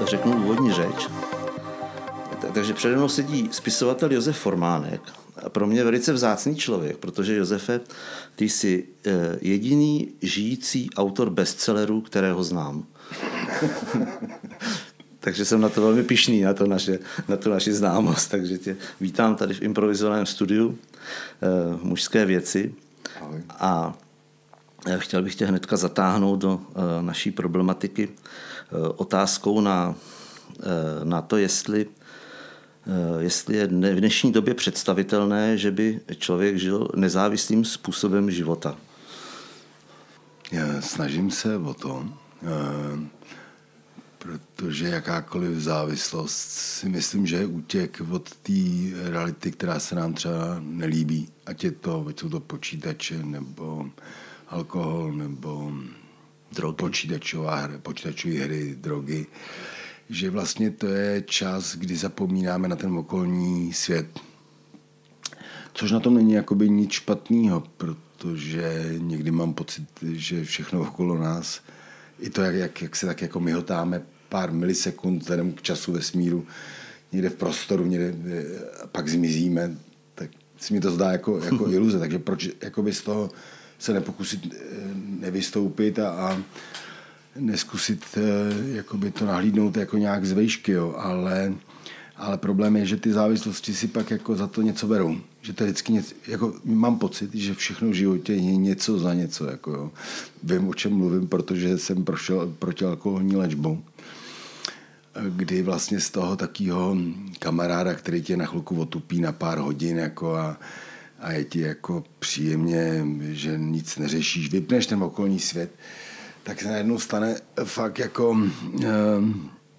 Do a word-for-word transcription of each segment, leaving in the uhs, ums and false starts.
řeknu úvodní řeč. Takže přede mnou sedí spisovatel Josef Formánek. A pro mě velice vzácný člověk, protože Josefe, ty jsi jediný žijící autor bestsellerů, kterého znám. Takže jsem na to velmi pyšný, na, to naše, na tu naši známost. Takže tě vítám tady v improvizovaném studiu eh, Mužské věci. Ahoj. A chtěl bych tě hnedka zatáhnout do eh, naší problematiky eh, otázkou na, eh, na to, jestli, eh, jestli je v dnešní době představitelné, že by člověk žil nezávislým způsobem života. Já snažím se o to, eh, protože jakákoliv závislost si myslím, že je útěk od té reality, která se nám třeba nelíbí. Ať je to, ať jsou to počítače, nebo alkohol, nebo Drogy. počítačová hra, počítačové hry, drogy. Že vlastně to je čas, kdy zapomínáme na ten okolní svět. Což na tom není jakoby nic špatného, protože někdy mám pocit, že všechno okolo nás, i to, jak, jak, jak se tak jako myhotáme pár milisekund vzhledem k času vesmíru, někde v prostoru, někde, a pak zmizíme, tak si mi to zdá jako, jako iluze. Takže proč jakoby z toho se nepokusit nevystoupit a, a neskusit jakoby to nahlídnout jako nějak z vejšky, jo. Ale, ale problém je, že ty závislosti si pak jako za to něco berou. Že to je vždycky něco, jako mám pocit, že všechno v životě je něco za něco. Jako jo. Vím, o čem mluvím, protože jsem prošel protialkoholní léčbou, kdy vlastně z toho takého kamaráda, který tě na chvilku otupí na pár hodin jako a, a je ti jako příjemně, že nic neřešíš, vypneš ten okolní svět, tak se najednou stane fakt jako eh,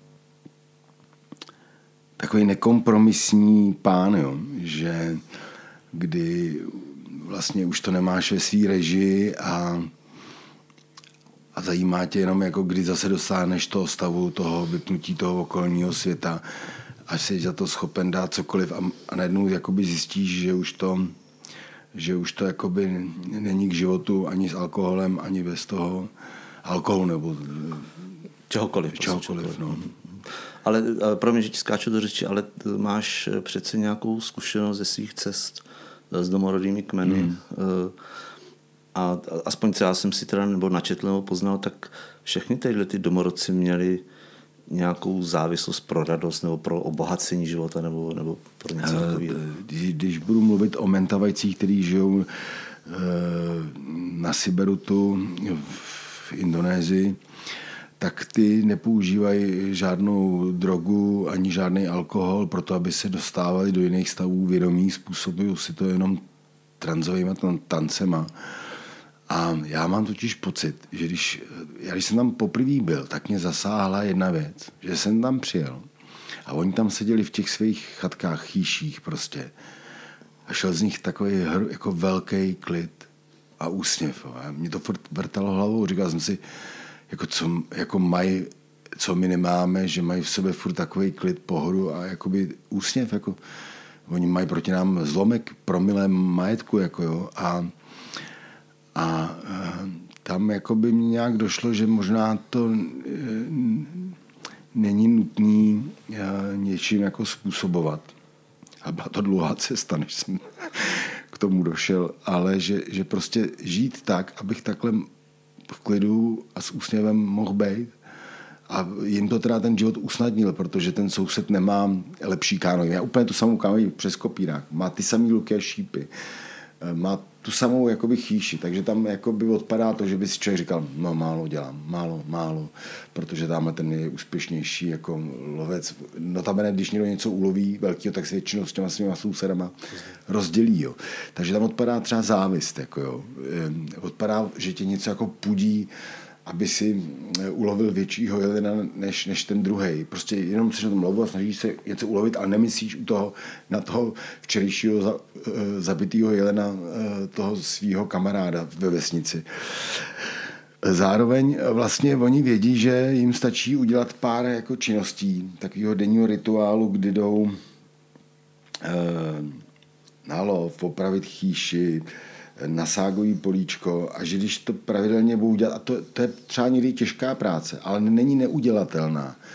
takový nekompromisní pán, jo, že kdy vlastně už to nemáš ve svý režii a, a zajímá tě jenom, jako kdy zase dosáhneš toho stavu, toho vypnutí toho okolního světa, až jsi za to schopen dát cokoliv a, a najednou jakoby zjistíš, že už to, že už to jakoby není k životu ani s alkoholem, ani bez toho alkoholu nebo Čehokoliv. čehokoliv, no. Ale pro mě, že ti skáču do řeči, ale máš přece nějakou zkušenost ze svých cest s domorodými kmeny. Hmm. A aspoň co já jsem si teda nebo načetl nebo poznal, tak všechny tyhle ty domorodci měli nějakou závislost pro radost nebo pro obohacení života nebo, nebo pro něco takového. Když, když budu mluvit o mentavajcích, kteří žijou na Siberutu v Indonésii, tak ty nepoužívají žádnou drogu ani žádný alkohol proto, aby se dostávali do jiných stavů vědomí, způsobují si to jenom tranzovýma tancema. A já mám totiž pocit, že když, já když jsem tam poprvé byl, tak mě zasáhla jedna věc, že jsem tam přijel a oni tam seděli v těch svých chatkách, chýších prostě a šel z nich takový jako velký klid a úsměv. A mě to furt vrtalo hlavou, říkal jsem si, jako co jako mají, co my nemáme, že mají v sobě furt takový klid, pohodu a jakoby úsměv, jako oni mají proti nám zlomek promile majetku, jako jo, a, a tam jakoby mi nějak došlo, že možná to není nutný něčím jako způsobovat. A byla to dlouhá cesta, než jsem k tomu došel, ale že, že prostě žít tak, abych takhle v klidu a s úsměvem mohl být. A jim to teda ten život usnadnil, protože ten soused nemá lepší kánoji. Já úplně tu samou kánoji přes kopírák. Má ty samý luky a šípy. Má tu samou jakoby chýši, takže tam jakoby odpadá to, že by si člověk říkal, no málo dělám, málo, málo, protože tamhle ten je úspěšnější jako lovec. Notabene, když někdo něco uloví velkýho, tak se většinou s těma svýma sousedama rozdělí. Jo. Takže tam odpadá třeba závist. Jako jo. Odpadá, že tě něco jako pudí, aby si ulovil většího jelena než, než ten druhej. Prostě jenom se na tom lovu a snažíš se něco ulovit, ale nemyslíš u toho, na toho včerejšího za, zabitýho jelena toho svýho kamaráda ve vesnici. Zároveň vlastně oni vědí, že jim stačí udělat pár jako činností, takového denního rituálu, kdy jdou eh, na lov, opravit chýši, naságový políčko a že když to pravidelně budou dělat, a to, to je třeba někdy těžká práce, ale není neudělatelná.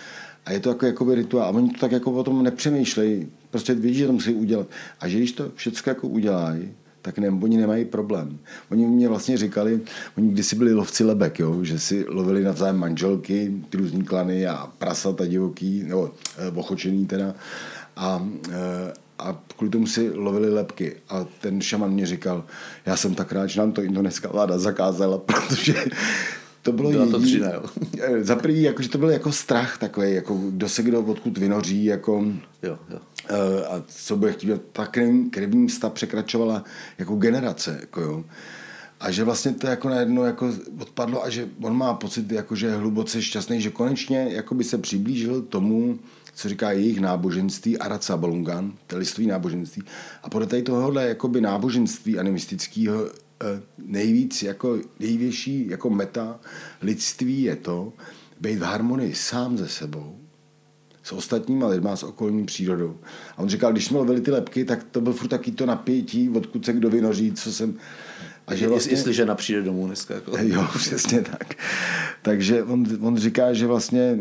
A je to jako jakoby rituál. A oni to tak jako o tom nepřemýšlejí. Prostě vědí, že to musí udělat. A že když to všechno jako udělají, tak ne, oni nemají problém. Oni mě vlastně říkali, oni kdysi byli lovci lebek, jo, že si lovili navzájem manželky, ty různý klany a prasata divoký, nebo e, ochočený teda. A, e, a kvůli tomu si lovili lebky. A ten šaman mě říkal, já jsem tak rád, že nám to indonéská vláda zakázala, protože to bylo Byla to jediný, třina, jo. Za první, jako, že to byl jako strach takový, jako kdo se kdo odkud vynoří, jako, jo, jo. a co bude chtít, ta krevní, krevní stav překračovala jako generace, jako jo. A že vlastně to jako najednou jako odpadlo a že on má pocit, jako, že je hluboce šťastný, že konečně jako by se přiblížil tomu, co říká jejich náboženství, Araca Balungan, to je listový náboženství. A podle tady tohohle jakoby náboženství animistického nejvíc jako největší jako meta lidství je to být v harmonii sám se sebou, s ostatníma lidma, s okolní přírodou. A on říkal, když jsme lovili ty lebky, tak to byl furt taky to napětí, odkud se kdo vynoří, co jsem... A že vlastně... Jestliže napřijde domů dneska. Jako... Jo, přesně tak. Takže on, on říká, že vlastně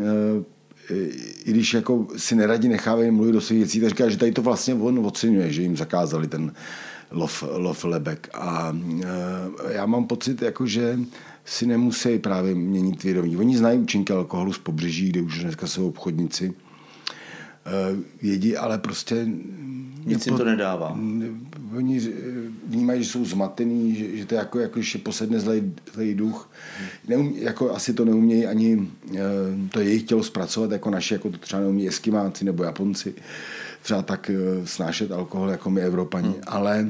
i když jako si neradí nechávají mluvit do svých věcí, tak říká, že tady to vlastně on oceňuje, že jim zakázali ten lov, lov lebek. A já mám pocit, jako, že si nemusí právě měnit vědomí. Oni znají účinky alkoholu z pobřeží, kde už dneska jsou obchodníci. Vědí, ale prostě... Nic jim to nedává. Oni vnímají, že jsou zmatený, že, že to je jako, jako že posedne zlej, zlej duch. Neum, jako asi to neumějí ani to jejich tělo zpracovat, jako naši, jako to třeba neumí Eskimáci nebo Japonci. Třeba tak snášet alkohol, jako my Evropani. Hmm. Ale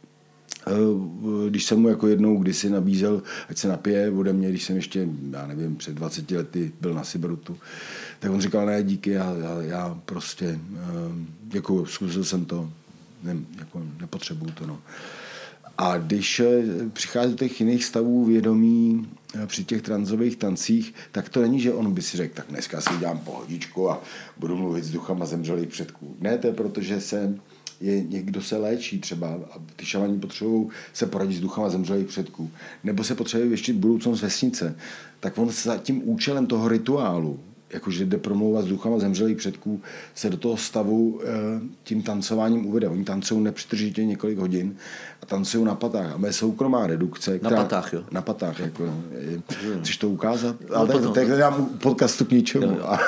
když jsem mu jako jednou kdysi nabízel, ať se napije ode mě, když jsem ještě, já nevím, před dvaceti lety byl na Siberutu, tak on říkal, ne, díky, já, já, já prostě děkuju, zkusil jsem to, ne, jako nepotřebuju to. No. A když přichází do těch jiných stavů vědomí při těch tranzových tancích, tak to není, že on by si řekl, tak dneska si dělám pohodičku a budu mluvit s duchama zemřelých předků. Ne, to je proto, že se je, někdo se léčí třeba a ty šamani potřebují se poradit s duchama zemřelých předků. Nebo se potřebuje věštit budoucnost vesnice. Tak on za tím účelem toho rituálu, jakože jde promlouvat s duchama zemřelých předků, se do toho stavu tím tancováním uvede. Oni tancují nepřetržitě několik hodin a tancují na patách. A mé soukromá redukce... Která, na patách, jo? Na patách, jako no. Chceš to ukázat? No, ale tak, tak dám podcastu k ničemu. Jo, jo. A,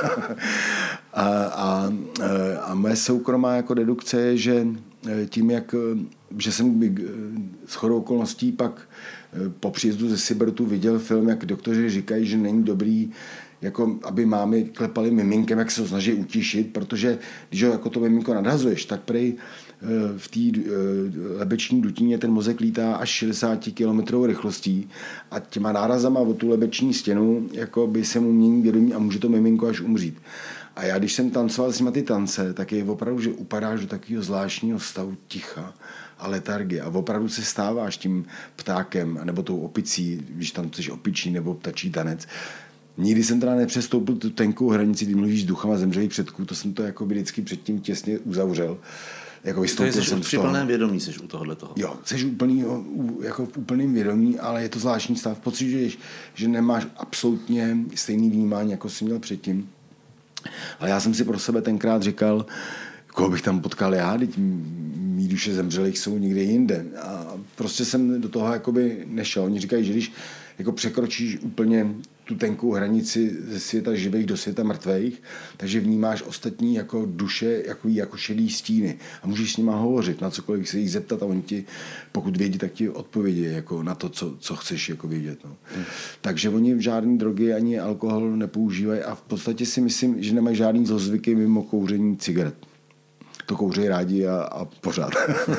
a, a, a mé soukromá jako redukce je, že tím, jak že jsem shodou okolností pak po příjezdu ze Sibertu viděl film, jak doktoři říkají, že není dobrý jako aby mámy klepaly miminkem, jak se ho snaží utišit, protože když ho jako to miminko nadhazuješ, tak prej v té lebeční dutině ten mozek lítá až šedesát kilometrů rychlostí a těma nárazama o tu lebeční stěnu jako by se mu mění vědomí a může to miminko až umřít. A já, když jsem tancoval s nima ty tance, tak je opravdu, že upadáš do takového zvláštního stavu ticha a letargie. A opravdu se stáváš tím ptákem nebo tou opicí, když tam chceš opičí nebo ptačí tanec. Nikdy jsem teda nepřestoupil tu tenkou hranici, kdy mluvíš s duchama zemřelých předků, to jsem to jako by vždycky předtím těsně uzavřel. Jako vystoupil jsem při plném vědomí seš u tohohle toho. Jo, seš úplný, jako v úplném vědomí, ale je to zvláštní stav. Pocituješ, že nemáš absolutně stejný vnímání, jako jsi měl předtím. Ale já jsem si pro sebe tenkrát říkal, koho bych tam potkal já, teď mý duše zemřelých jsou někde jinde. A prostě jsem do toho jakoby nešel. Oni říkají, že když jako překročíš úplně tu tenkou hranici ze světa živých do světa mrtvých, takže vnímáš ostatní jako duše, jako, jako šedý stíny a můžeš s nima hovořit, na cokoliv se jich zeptat a oni ti, pokud vědí, tak ti odpovědí jako na to, co, co chceš jako vědět. No. Hmm. Takže oni žádný drogy ani alkohol nepoužívají a v podstatě si myslím, že nemají žádný zlozvyky mimo kouření cigaret. To kouří rádi a, a pořád.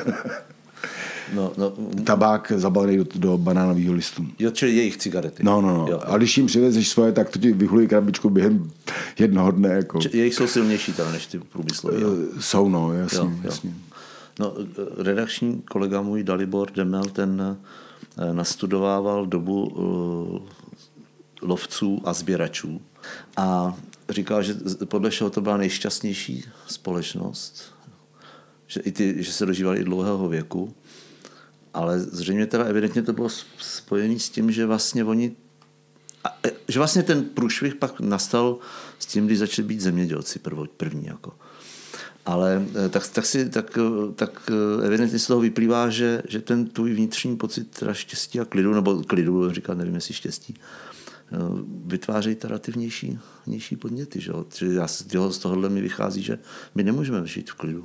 No, no, tabák zabalený do, do banánového listu. Jo, čili jejich cigarety. No, no, no. Jo, a když jim přivezeš svoje, tak to ti vyhulí krabičku během jednoho dne. Jako. Č- jejich jsou silnější teda než ty průmyslové. Uh, jsou, no, jasně. Jo, jo. jasně. No, redakční kolega můj Dalibor Demel, ten nastudovával dobu uh, lovců a sběračů a říkal, že podle všeho to byla nejšťastnější společnost, že, i ty, že se dožívali i dlouhého věku. Ale zřejmě teda evidentně to bylo spojené s tím, že vlastně oni a, že vlastně ten průšvih pak nastal s tím, když začali být zemědělci prvo, první. Jako. Ale tak, tak, si, tak, tak evidentně z toho vyplývá, že, že ten tvůj vnitřní pocit teda štěstí a klidu, nebo klidu, říkat, nevím, jestli štěstí, vytvářejí teda ty vnější, vnější podněty. Že? Čili já z, z tohohle mi vychází, že my nemůžeme žít v klidu.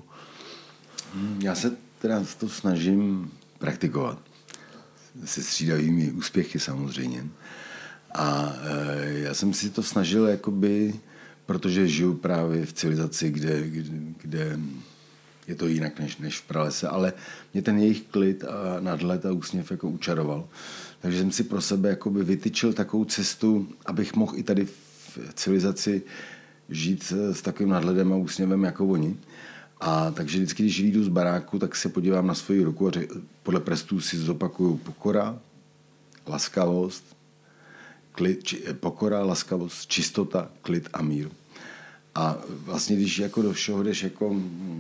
Já se teda to snažím praktikovat. Se střídavými úspěchy samozřejmě. A e, já jsem si to snažil jakoby, protože žiju právě v civilizaci, kde, kde, kde je to jinak než, než v pralese, ale mě ten jejich klid a nadhled a úsměv jako učaroval. Takže jsem si pro sebe jakoby vytyčil takovou cestu, abych mohl i tady v civilizaci žít s takovým nadhledem a úsměvem jako oni. A takže vždycky, když vyjdu z baráku, tak se podívám na svoji ruku a řek, podle prstů si zopakuju pokora, laskavost, klid, či, pokora, laskavost, čistota, klid a mír. A vlastně, když jako do všeho jdeš jako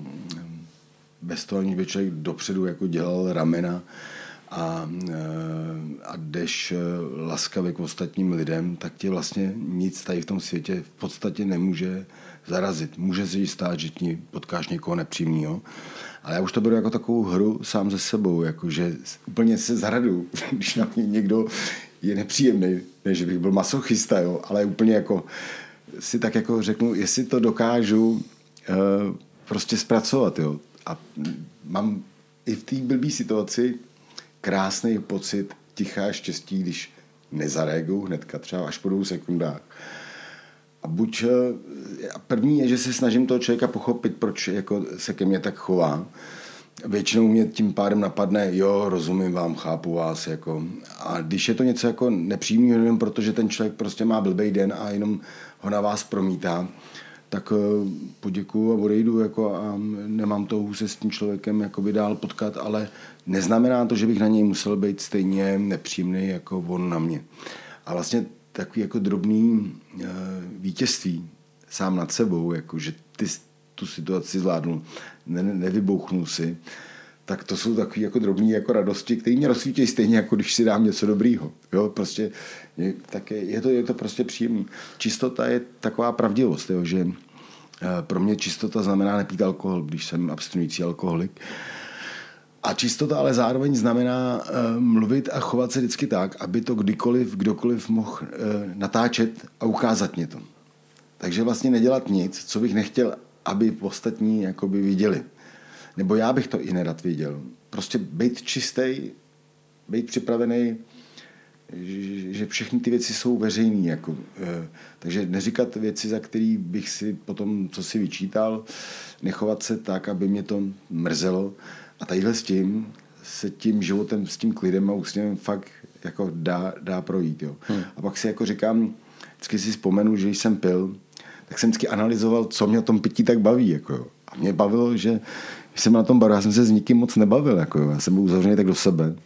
bez toho, aniž by člověk dopředu jako dělal ramena a, a jdeš laskavě k ostatním lidem, tak tě vlastně nic tady v tom světě v podstatě nemůže zarazit. Může se jí stát, že ti potkáš někoho nepříjemného, ale já už to beru jako takovou hru sám ze sebou, jako že úplně se zhradu, když na mě někdo je nepříjemný, ne, že bych byl masochista, jo, ale úplně jako si tak jako řeknu, jestli to dokážu uh, prostě zpracovat, jo. A mám i v té blbý situaci krásný pocit tichá štěstí, když nezareaguju hnedka, třeba až po dvou sekundách. A buď první je, že se snažím toho člověka pochopit, proč jako se ke mně tak chová. Většinou mě tím pádem napadne, jo, rozumím vám, chápu vás. Jako. A když je to něco jako nepříjemného, jenom protože ten člověk prostě má blbej den a jenom ho na vás promítá, tak poděkuju a odejdu jako a nemám touhu se s tím člověkem jakoby dál potkat, ale neznamená to, že bych na něj musel být stejně nepříjemný jako on na mě. A vlastně takový jako drobný uh, vítězství sám nad sebou, jako že ty tu situaci zvládnu, ne, nevybouchnu si, tak to jsou takový jako drobný jako radosti, které mě rozsvítějí stejně, jako když si dám něco dobrýho. Jo, prostě je, tak je, je, to, je to prostě příjemný. Čistota je taková pravdivost, jo, že uh, pro mě čistota znamená nepít alkohol, když jsem abstinující alkoholik. A čistota ale zároveň znamená uh, mluvit a chovat se vždycky tak, aby to kdykoliv, kdokoliv mohl uh, natáčet a ukázat mě to. Takže vlastně nedělat nic, co bych nechtěl, aby ostatní jakoby viděli. Nebo já bych to i nerad viděl. Prostě být čistý, být připravený, že, že všechny ty věci jsou veřejný. Jako, uh, takže neříkat věci, za který bych si potom, co si vyčítal, nechovat se tak, aby mě to mrzelo. A tadyhle s tím, se tím životem, s tím klidem a úsměvem fakt jako dá, dá projít. Jo. Hmm. A pak si jako říkám, vždycky si vzpomenu, že jsem pil, tak jsem vždycky analyzoval, co mě o tom pití tak baví. Jako jo. A mě bavilo, že když jsem na tom baru, já jsem se s nikým moc nebavil. Jako jo. Já jsem byl uzavřený tak do sebe,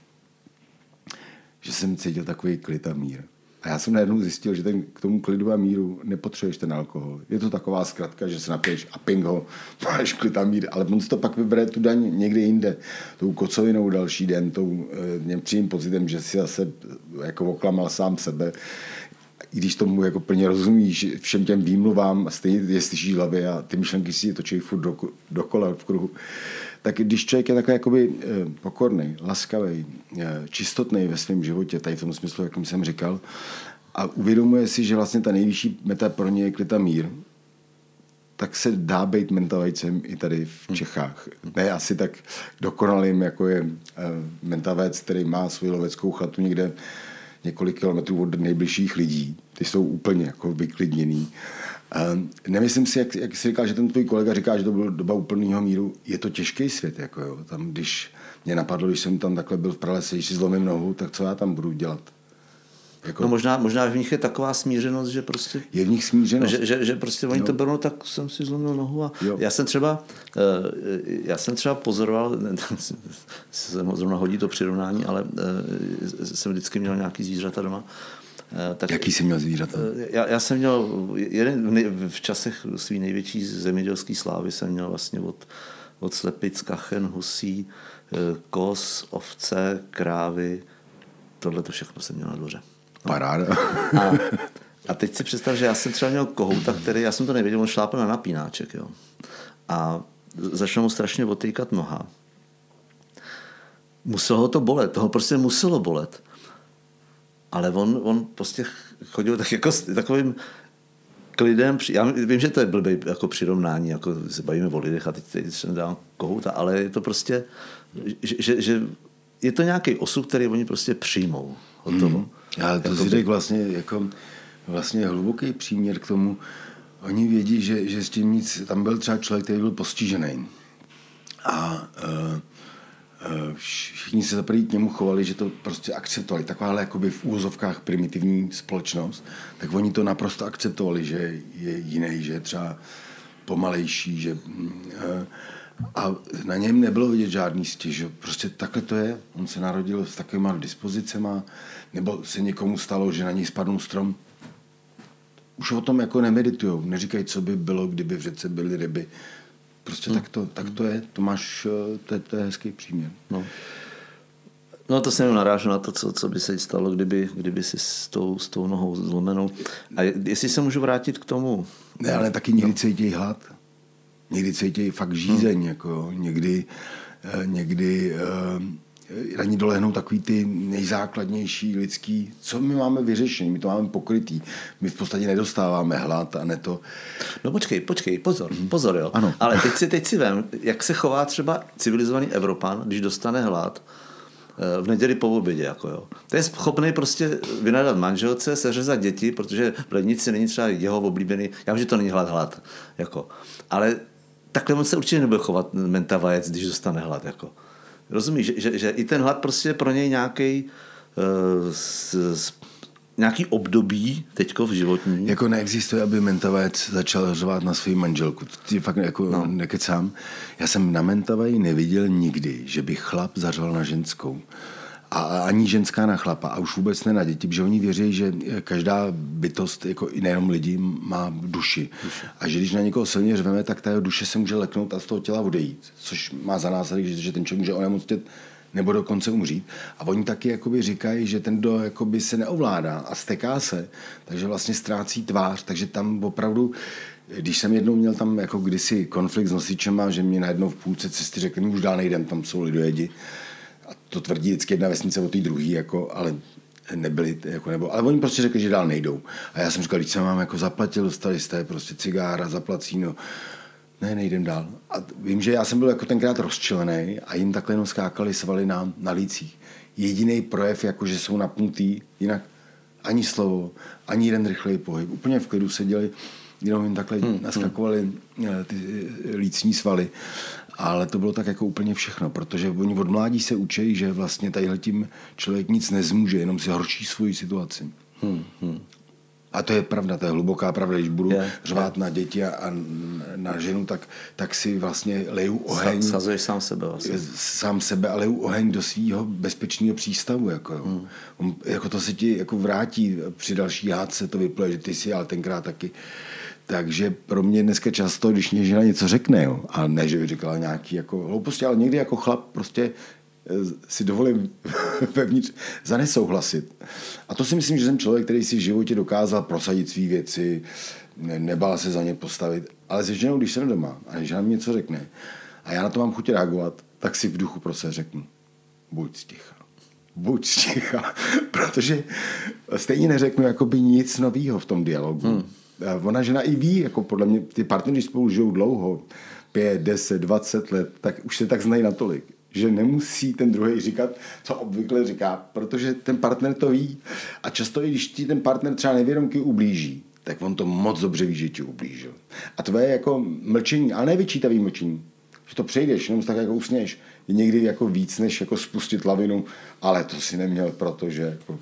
že jsem cítil takový klid a mír. A já jsem najednou zjistil, že ten, k tomu klidu a míru nepotřebuješ ten alkohol. Je to taková zkratka, že se napiješ a ping ho, máš klid a mír, ale on si to pak vybere tu daň někde jinde. Tou kocovinou další den, tou e, nepříjemným pocitem, že si zase jako oklamal sám sebe. I když tomu jako plně rozumíš všem těm výmluvám, stejně je slyšíš hlavě a ty myšlenky si točí furt do, dokola v kruhu. Tak když člověk je takový jakoby pokorný, laskavý, čistotný ve svém životě, tady v tom smyslu, jak jsem říkal, a uvědomuje si, že vlastně ta nejvyšší meta pro ně je klid a mír, tak se dá být mentavejcem i tady v Čechách. Ne asi tak dokonalým, jako je mentavec, který má svou loveckou chatu někde několik kilometrů od nejbližších lidí. Ty jsou úplně jako vyklidněný. Uh, nemyslím si, jak, jak jsi říkal, že ten tvůj kolega říká, že to byla doba úplného míru. Je to těžký svět. Jako jo. Tam, když mě napadlo, když jsem tam takhle byl v pralese, když si zlomím nohu, tak co já tam budu dělat? Jako... No možná, možná v nich je taková smířenost, že prostě... Je v nich smířenost. Že, že, že prostě oni no. to berou, tak jsem si zlomil nohu a jo. já jsem třeba já jsem třeba pozoroval, se zrovna hodí to přirovnání, ale jsem vždycky měl nějaký zvířata doma. Tak, Jaký jsi měl zvířata? Já, já jsem měl, jeden, v časech svý největší zemědělský slávy jsem měl vlastně od, od slepic, kachen, husí, koz, ovce, krávy, tohle to všechno jsem měl na dvoře. Paráda. A, a teď si představ, že já jsem třeba měl kohouta, který, já jsem to nevěděl, on šlápl na napínáček, jo. A začalo mu strašně otýkat noha. Muselo ho to bolet, toho prostě muselo bolet. Ale on, on prostě chodil tak jako s takovým klidem, já vím, že to je blbý jako přirovnání, jako se bavíme o lidech a teď, teď se nedávám kohouta, ale je to prostě, že, že, že je to nějaký osud, který oni prostě přijmou. Hotovo. Hmm. Ale to jako si řekl vlastně, jako, vlastně hluboký příměr k tomu. Oni vědí, že, že s tím nic, tam byl třeba člověk, který byl postižený. A uh, uh, všichni se zaprvé k němu chovali, že to prostě akceptovali. Takováhle jakoby v úvozovkách primitivní společnost, tak oni to naprosto akceptovali, že je jiný, že je třeba pomalejší, že... Uh, a na něm nebylo vidět žádný stěž. Prostě takhle to je. On se narodil s takovýma dispozicema, nebo se někomu stalo, že na něj spadnul strom. Už o tom jako nemeditujou. Neříkají, co by bylo, kdyby v řece byly ryby. Prostě hmm. tak, to, tak to je. To máš, to je, to je hezký příměr. No. No to se jenom narážu na to, co, co by se stalo, kdyby, kdyby si s tou, s tou nohou zlomenou. A jestli se můžu vrátit k tomu... Ne, ale taky někdy cítí hlad. Někdy cítí fakt žízeň. Hmm. Jako, někdy někdy na ní dolehnou takový ty nejzákladnější lidský, co my máme vyřešený, my to máme pokrytý. My v podstatě nedostáváme hlad a ne to... No počkej, počkej, pozor, hmm. pozor, jo. Ano. Ale teď si, teď si vem, jak se chová třeba civilizovaný Evropan, když dostane hlad v neděli po obědě, jako jo. To je schopný prostě vynadat manželce, seřezat děti, protože v lednici není třeba jeho oblíbený, já vím, že to není hlad, hlad, jako. Ale takhle on se určitě nebude chovat menta vajec, když dostane hlad, jako. Rozumíš, že, že, že i ten hlad prostě je pro něj nějaký uh, s, s, nějaký období teďko v životní. Jako neexistuje, aby mentavec začal řvát na svou manželku. To ti fakt jako no. nekecám. Já jsem na mentavaj neviděl nikdy, že by chlap zařval na ženskou. A ani ženská na chlapa. A už vůbec ne na děti, protože oni věří, že každá bytost, jako i nejenom lidi, má duši. duši. A že když na někoho silně řveme, tak ta jeho duše se může leknout a z toho těla odejít. Což má za následek, že ten člověk může onemocnět nebo dokonce umřít. A oni taky jakoby říkají, že ten, kdo jakoby se neovládá a steká se, takže vlastně ztrácí tvář. Takže tam opravdu, když jsem jednou měl tam jako kdysi konflikt s nosičema, že mě najednou v půlce cesty řekli, už dál nejdem, tam jsou lidojedi. A to tvrdí vždycky jedna vesnice od té druhý, jako, ale nebyli, jako, nebo, ale oni prostě řekli, že dál nejdou. A já jsem říkal, když jsem vám jako zaplatil, dostali jste prostě cigára, zaplacíno, ne, nejdem dál. A vím, že já jsem byl jako tenkrát rozčilený a jim takhle jenom skákali svaly na, na lících. Jediný projev, jako že jsou napnutý, jinak ani slovo, ani jeden rychlej pohyb. Úplně v klidu seděli, jenom jim takhle hmm, naskakovali hmm. ty lícní svaly. Ale to bylo tak jako úplně všechno, protože oni od mládí se učí, že vlastně tadyhletím člověk nic nezmůže, jenom si horší svoji situaci. Hmm, hmm. A to je pravda, to je hluboká pravda. Když budu je, řvát je. na děti a, a na ženu, tak, tak si vlastně leju oheň. Schazuješ sám sebe vlastně. Sám sebe a leju oheň do svého bezpečného přístavu. Jako, hmm. On, jako to se ti jako vrátí při další hádce, to vypluje, že ty si, ale tenkrát taky. Takže pro mě dneska často, když mě žena něco řekne, jo, a ne, že by říkala nějaký jako hlouposti, ale někdy jako chlap prostě si dovolím vevnitř za nesouhlasit. A to si myslím, že jsem člověk, který si v životě dokázal prosadit svý věci, ne, nebál se za ně postavit. Ale se ženou, když jsem doma a žena mi něco řekne a já na to mám chuť reagovat, tak si v duchu prostě řeknu, buď sticha. Buď sticha. Protože stejně neřeknu jakoby nic novýho v tom dialogu. Hmm. Ona žena i ví, jako podle mě, ty partneři spolu žijou dlouho, pět, deset, dvacet let, tak už se tak znají natolik, že nemusí ten druhý říkat, co obvykle říká, protože ten partner to ví. A často, i když ti ten partner třeba nevědomky ublíží, tak on to moc dobře ví, že ti ublížil. A to je jako mlčení, ale nevyčítavý mlčení. Že to přejdeš, jenom tak jako usněš. Je někdy jako víc, než jako spustit lavinu, ale to si neměl, protože... Jako...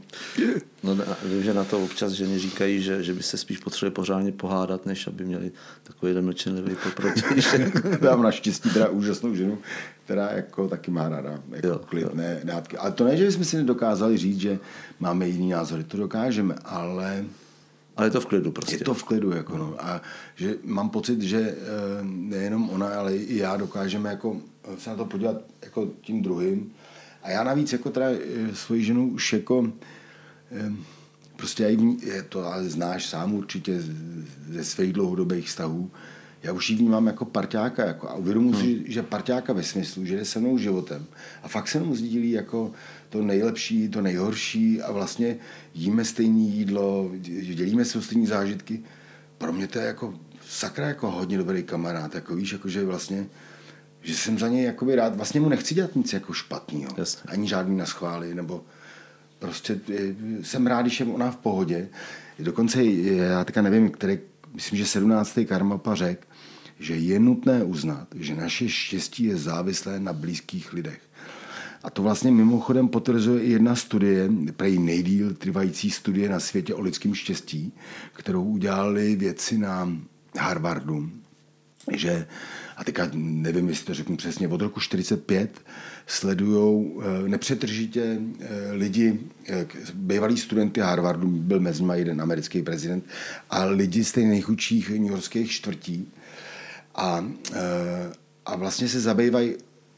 No, vím, že na to občas ženy říkají, že, že by se spíš potřebovali pořádně pohádat, než aby měli takový jeden mlčenlivý poprotějšek. Dám naštěstí teda úžasnou ženu, která jako taky má ráda jako jo, klidné jo. dátky. Ale to ne, že jsme si nedokázali říct, že máme jiný názory. To dokážeme, ale... Ale je to v klidu prostě. Je to v klidu, jako no. A že mám pocit, že nejenom ona, ale i já dokážeme jako se na to podívat jako tím druhým. A já navíc jako teda svoji ženu už jako prostě já jí, to ale znáš sám určitě ze svých dlouhodobých vztahů, já už ji vnímám jako parťáka jako, a uvědomuji hmm. si, že parťáka ve smyslu, že jde se mnou životem a fakt se mnou sdílí jako to nejlepší, to nejhorší a vlastně jíme stejné jídlo, dělíme se o stejné zážitky. Pro mě to je jako sakra jako hodně dobrý kamarád, jako víš, jako že vlastně, že jsem za něj jakoby rád, vlastně mu nechci dělat nic jako špatného, ani žádný naschvály, nebo prostě jsem rád, když je ona v pohodě. Dokonce já teďka nevím, který, myslím, že sedmnáctý Karmapa řekl, že je nutné uznat, že naše štěstí je závislé na blízkých lidech. A to vlastně mimochodem potvrzuje i jedna studie, prej nejdýl trvající studie na světě o lidském štěstí, kterou udělali vědci na Harvardu, že, a teďka nevím, jestli to řeknu přesně, od roku čtyřicet pět sledujou nepřetržitě lidi, bývalí studenty Harvardu, byl mezi nimi jeden americký prezident, a lidi z těch nejchudších newyorských čtvrtí a, a vlastně se zabývají,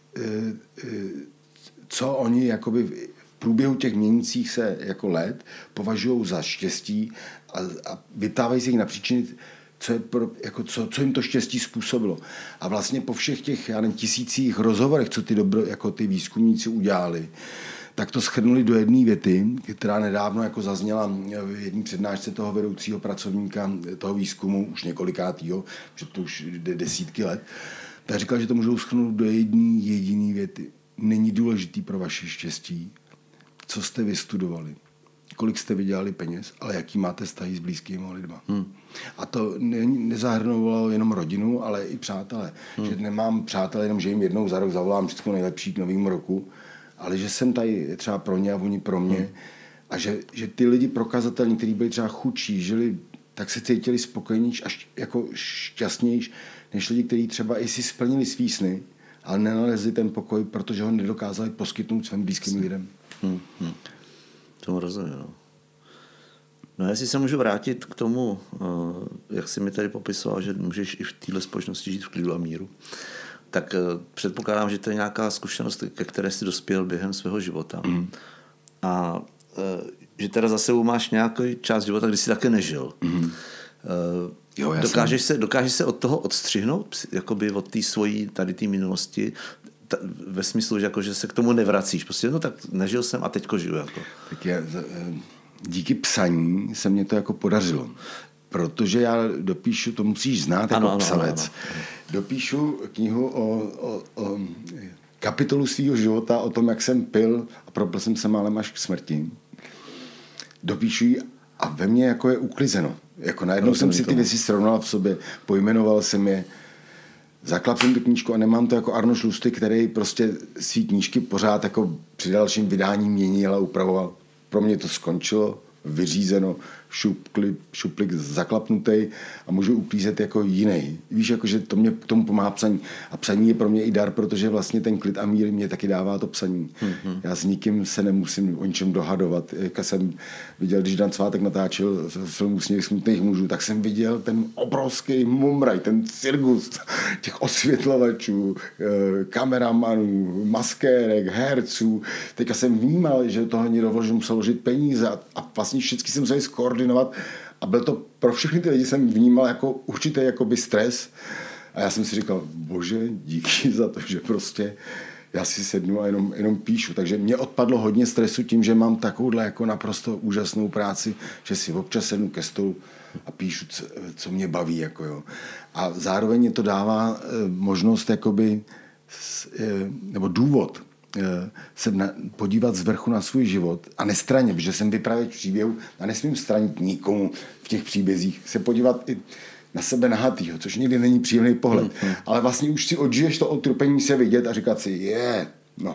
co oni jakoby v průběhu těch měnících se jako let považují za štěstí a, a vyptávají se jich na příčiny, co, je pro, jako co, co jim to štěstí způsobilo. A vlastně po všech těch, já nevím, tisících rozhovorech, co ty, dobro, jako ty výzkumníci udělali, tak to shrnuli do jedné věty, která nedávno jako zazněla v jedné přednášce toho vedoucího pracovníka toho výzkumu, už několikátýho, že to už jde desítky let, tak říkal, že to můžou shrnout do jedné jediné věty. Není důležitý pro vaše štěstí, co jste vystudovali, kolik jste vydělali peněz, ale jaký máte vztahy s blízkými lidma. Hmm. A to ne, nezahrnovalo jenom rodinu, ale i přátelé. Hmm. Že nemám přátelé jenom, že jim jednou za rok zavolám všechno nejlepší k novému roku, ale že jsem tady třeba pro ně a oni pro mě. Hmm. A že, že ty lidi prokazatelní, kteří byli třeba chudší, žili, tak se cítili spokojnější a jako šťastnější, než lidi, kteří třeba i si splnili svý sny, ale nenalezli ten pokoj, protože ho nedokázali poskytnout svým blízkým lidem. Hmm, hmm. Tomu rozumím, no. No jestli se můžu vrátit k tomu, jak jsi mi tady popisoval, že můžeš i v téhle společnosti žít v klidu a míru, tak předpokládám, že to je nějaká zkušenost, ke které jsi dospěl během svého života. Mm. A že teda za sebou máš nějaký část života, kdy jsi také nežil. Mm. Jo, dokážeš, se, dokážeš se od toho odstřihnout, jakoby od té svojí tady té minulosti, ta, ve smyslu, že, jako, že se k tomu nevracíš. Prostě no tak nežil jsem a teďko žiju. Jako. Tak já, díky psaní se mě to jako podařilo. Protože já dopíšu, to musíš znát jako ano, psanec, ano, ano, ano. Dopíšu knihu o, o, o kapitolu svého života, o tom, jak jsem pil a propil jsem se málem až k smrti. Dopíšu ji a ve mně jako je uklizeno. Jako najednou jsem si ty věci srovnal v sobě, pojmenoval jsem je, zaklap jsem tu knížku a nemám to jako Arno Šlusty, který prostě svý knížky pořád jako při dalším vydání měnil a upravoval. Pro mě to skončilo, vyřízeno, šupli, šuplik zaklapnutý a můžu uklízet jako jiný. Víš, jako, že to mě k tomu pomáhá psaní. A psaní je pro mě i dar, protože vlastně ten klid a mír mě taky dává to psaní. Mm-hmm. Já s nikým se nemusím o ničem dohadovat. Jak jsem viděl, když Dan Svátek natáčel film Úsměv smutných mužů, tak jsem viděl ten obrovský mumraj, ten cirkus těch osvětlovačů, kameramanů, maskérek, herců. Teďka jsem vnímal, že toho někdo musel vložit peníze a, a vlastně všichni jsem musel koordinovat a byl to pro všechny ty lidi jsem vnímal jako určitý jakoby stres a já jsem si říkal, bože, díky za to, že prostě já si sednu a jenom, jenom píšu, takže mě odpadlo hodně stresu tím, že mám takovouhle jako naprosto úžasnou práci, že si občas sednu ke stolu a píšu, co, co mě baví, jako jo. A zároveň mě to dává e, možnost jakoby e, nebo důvod se na, podívat z vrchu na svůj život a nestraně, protože jsem vypravěč příběhu a nesmím stranit nikomu v těch příbězích, se podívat i na sebe nahatýho, což někdy není příjemný pohled, mm-hmm. ale vlastně už si odžiješ to otrpení se vidět a říkat si, je, no.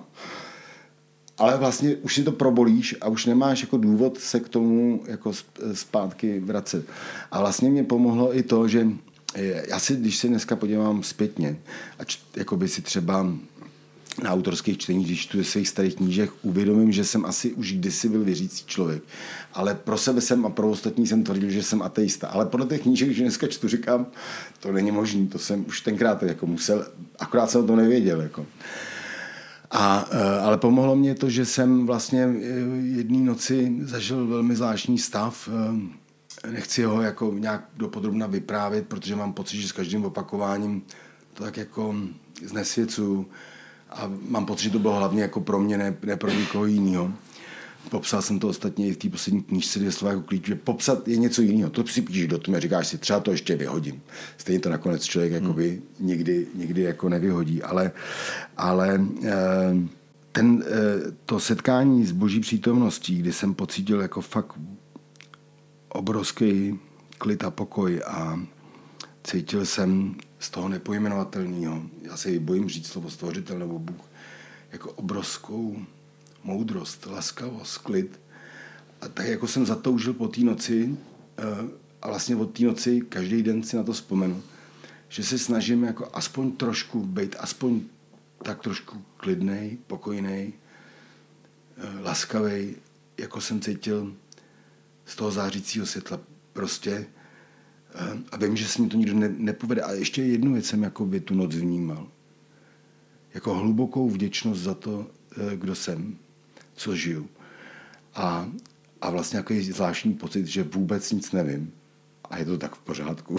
Ale vlastně už si to probolíš a už nemáš jako důvod se k tomu jako zpátky vracet. A vlastně mě pomohlo i to, že já si, když se dneska podívám zpětně a č, jako by si třeba na autorských čteních, když čtu svých starých knížek, uvědomím, že jsem asi už kdysi byl věřící člověk. Ale pro sebe jsem a pro ostatní jsem tvrdil, že jsem ateista. Ale podle těch knížek, když dneska čtu, říkám, to není možné, to jsem už tenkrát jako musel, akorát jsem to nevěděl. Jako. A, ale pomohlo mě to, že jsem vlastně jedné noci zažil velmi zvláštní stav. Nechci ho jako nějak dopodrobna vyprávět, protože mám pocit, že s každým opakováním to tak jako znesvěcuju. A mám pocit, že to bylo hlavně jako pro mě, ne, ne pro nikoho jiného. Popsal jsem to ostatně i v té poslední knížce Dvě slova jako klíč, že popsat je něco jiného. To připíšeš do tmy a říkáš si, třeba to ještě vyhodím. Stejně to nakonec člověk hmm. jakoby nikdy, nikdy jako nevyhodí. Ale, ale ten, to setkání s boží přítomností, kdy jsem pocítil jako fakt obrovský klid a pokoj a cítil jsem z toho nepojmenovatelného, já se bojím říct slovo stvořitel nebo Bůh, jako obrovskou moudrost, laskavost, klid. A tak jako jsem zatoužil po té noci a vlastně od té noci každý den si na to vzpomenu, že se snažím jako aspoň trošku být, aspoň tak trošku klidnej, pokojnej, laskavej, jako jsem cítil z toho zářícího světla prostě. A vím, že se mi to nikdo ne, nepovede. A ještě jednu věc jsem jako by tu noc vnímal. Jako hlubokou vděčnost za to, kdo jsem, co žiju. A, a vlastně jako zvláštní pocit, že vůbec nic nevím. A je to tak v pořádku.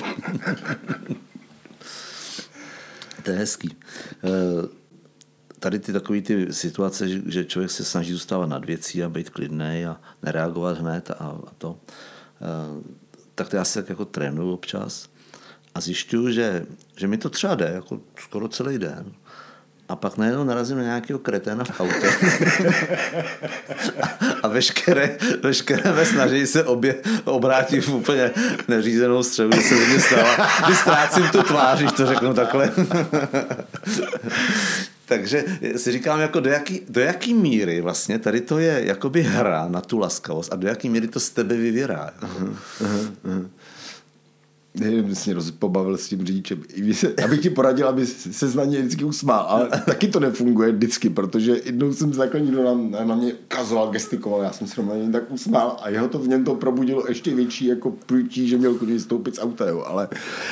To je hezký. Tady ty takové ty situace, že člověk se snaží zůstávat nad věcí a být klidnej a nereagovat hned a, a to, tak to já se tak jako trénuju občas a zjišťuju, že, že mi to třeba jde jako skoro celý den. A pak najednou narazím na nějakého kreténa v autě. a, a veškeré, veškeré ve snaží se obě, obrátit v úplně neřízenou střelu, že se hodně stává. Když ztrácím tu tvář, když to řeknu takhle. Takže si říkám, jako do jaký, do jaký míry vlastně tady to je jakoby hra na tu laskavost a do jaký míry to z tebe vyvěrá. Uh-huh, uh-huh. Nevím, jsi mě pobavil s tím řidičem. Já bych ti poradil, aby se na něj vždycky usmál, ale taky to nefunguje vždycky, protože jednou jsem se takhle někdo na, na mě kazoval, gestikoval, já jsem se na něj tak usmál a jeho to v něm to probudilo ještě větší jako průtí, že měl konečně stoupit z auta, jo. Ale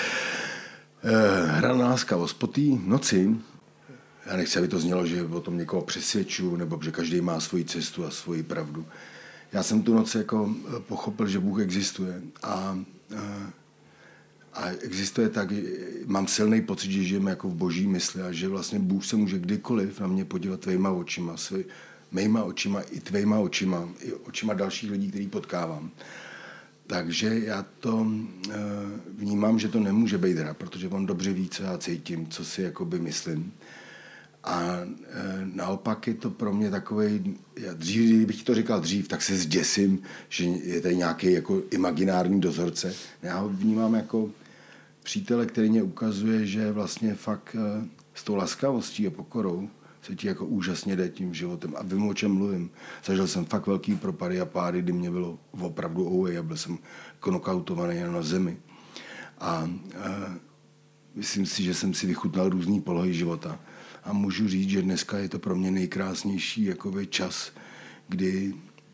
eh, hra na láskavost. Po té noci, já nechci, aby to znělo, že o tom někoho přesvědčuju, nebo že každý má svoji cestu a svoji pravdu. Já jsem tu noc jako pochopil, že Bůh existuje a eh, A existuje tak, mám silný pocit, že žijeme jako v boží mysli a že vlastně Bůh se může kdykoliv na mě podívat tvejma očima, svý, mýma očima i tvejma očima, i očima dalších lidí, který potkávám. Takže já to e, vnímám, že to nemůže být hra, protože on dobře ví, co já cítím, co si jakoby myslím. A e, naopak je to pro mě takovej, já dřív, kdybych ti to říkal dřív, tak se zděsím, že je tady nějaký jako imaginární dozorce. Já ho vnímám jako přítele, který mě ukazuje, že vlastně fakt e, s tou laskavostí a pokorou se ti jako úžasně jde tím životem a vím, o čem mluvím. Zažil jsem fakt velký propady a pády, kdy mě bylo opravdu ouej a byl jsem knokautovaný na zemi. A e, myslím si, že jsem si vychutnal různý polohy života. A můžu říct, že dneska je to pro mě nejkrásnější jakoby čas, kdy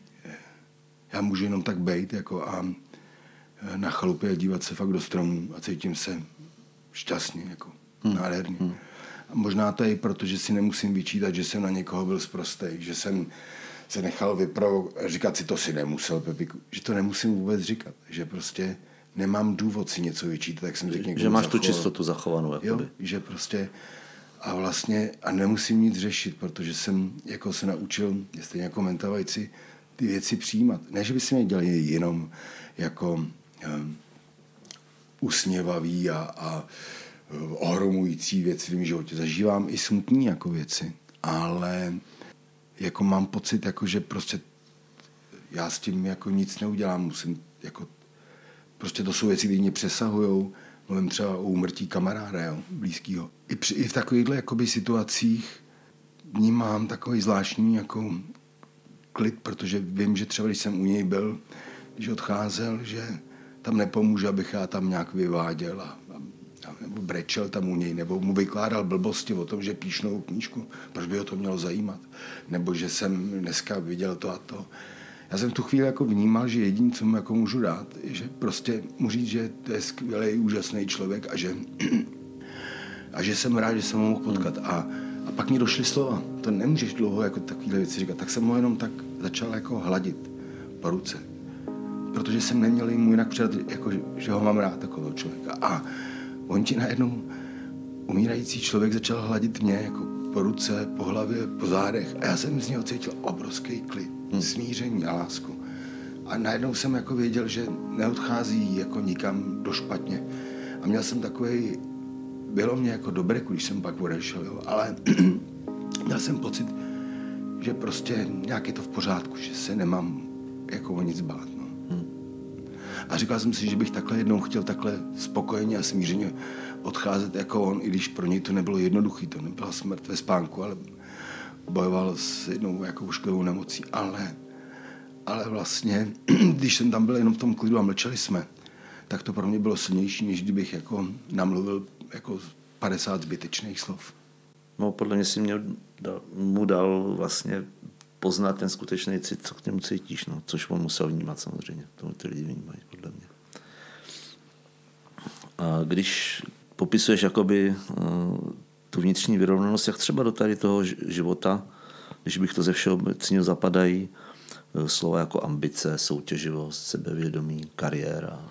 já můžu jenom tak bejt jako a na chalupě a dívat se fakt do stromů a cítím se šťastně, jako hmm. nádherně. Hmm. A možná to je i proto, že si nemusím vyčítat, že jsem na někoho byl sprostej, že jsem se nechal vyprovokovat, říkat si to si nemusel, Pepiku, že to nemusím vůbec říkat, že prostě nemám důvod si něco vyčítat, tak jsem řekl že máš zachoval. Tu čistotu zachovanou. Jo, že prostě a vlastně a nemusím nic řešit, protože jsem jako se naučil, stejně jako mentavajci, ty věci přijímat. Ne, že by si mě dělali jenom jako um, usměvavý a, a uh, ohromující věci v mém životě. Zažívám i smutný jako věci, ale jako mám pocit, jako, že prostě já s tím jako nic neudělám. Musím jako, prostě to jsou věci, které mě přesahujou. Mluvím třeba o úmrtí kamaráda, jo, blízkýho. I, při, i v takovýchhle jakoby situacích vnímám takový zvláštní jako klid, protože vím, že třeba když jsem u něj byl, když odcházel, že tam nepomůže, abych já tam nějak vyváděl a, a nebo brečel tam u něj, nebo mu vykládal blbosti o tom, že píš novou knížku, proč by ho to mělo zajímat, nebo že jsem dneska viděl to a to. Já jsem v tu chvíli jako vnímal, že jediné, co mu jako můžu dát, je, že prostě mu říct, že to je skvělý, úžasný člověk a že, a že jsem rád, že jsem ho mohl potkat. A, a pak mi došly slova. to nemůžeš dlouho jako takovýhle věci říkat. Tak jsem ho jenom tak začal jako hladit po ruce. Protože jsem neměl jim jinak předat, jako, že ho mám rád, takového člověka. A on ti najednou, umírající člověk, začal hladit mě jako po ruce, po hlavě, po zádech. A já jsem z něho cítil obrovský klid, hmm. smíření a lásku. A najednou jsem jako věděl, že neodchází jako nikam do špatně. A měl jsem takový, bylo mě jako dobré, když jsem pak odešel, jo, ale měl jsem pocit, že prostě nějak je to v pořádku, že se nemám jako o nic bát. No. Hmm. A říkal jsem si, že bych takhle jednou chtěl takhle spokojeně a smířeně odcházet jako on, i když pro něj to nebylo jednoduchý, to nebyla smrt ve spánku, ale bojoval s jednou jako ušklivou nemocí. Ale, ale vlastně, když jsem tam byl jenom v tom klidu a mlčeli jsme, tak to pro mě bylo silnější, než kdybych jako namluvil jako padesát zbytečných slov. No, podle mě si mě dal, mu dal vlastně poznat ten skutečný cit, co k němu cítíš, no, což on musel vnímat samozřejmě. To ty lidi vnímají, podle mě. A když popisuješ jakoby uh, tu vnitřní vyrovnanost, jak třeba do tady toho života, když bych to ze všeobecného zapadají uh, slova jako ambice, soutěživost, sebevědomí, kariéra.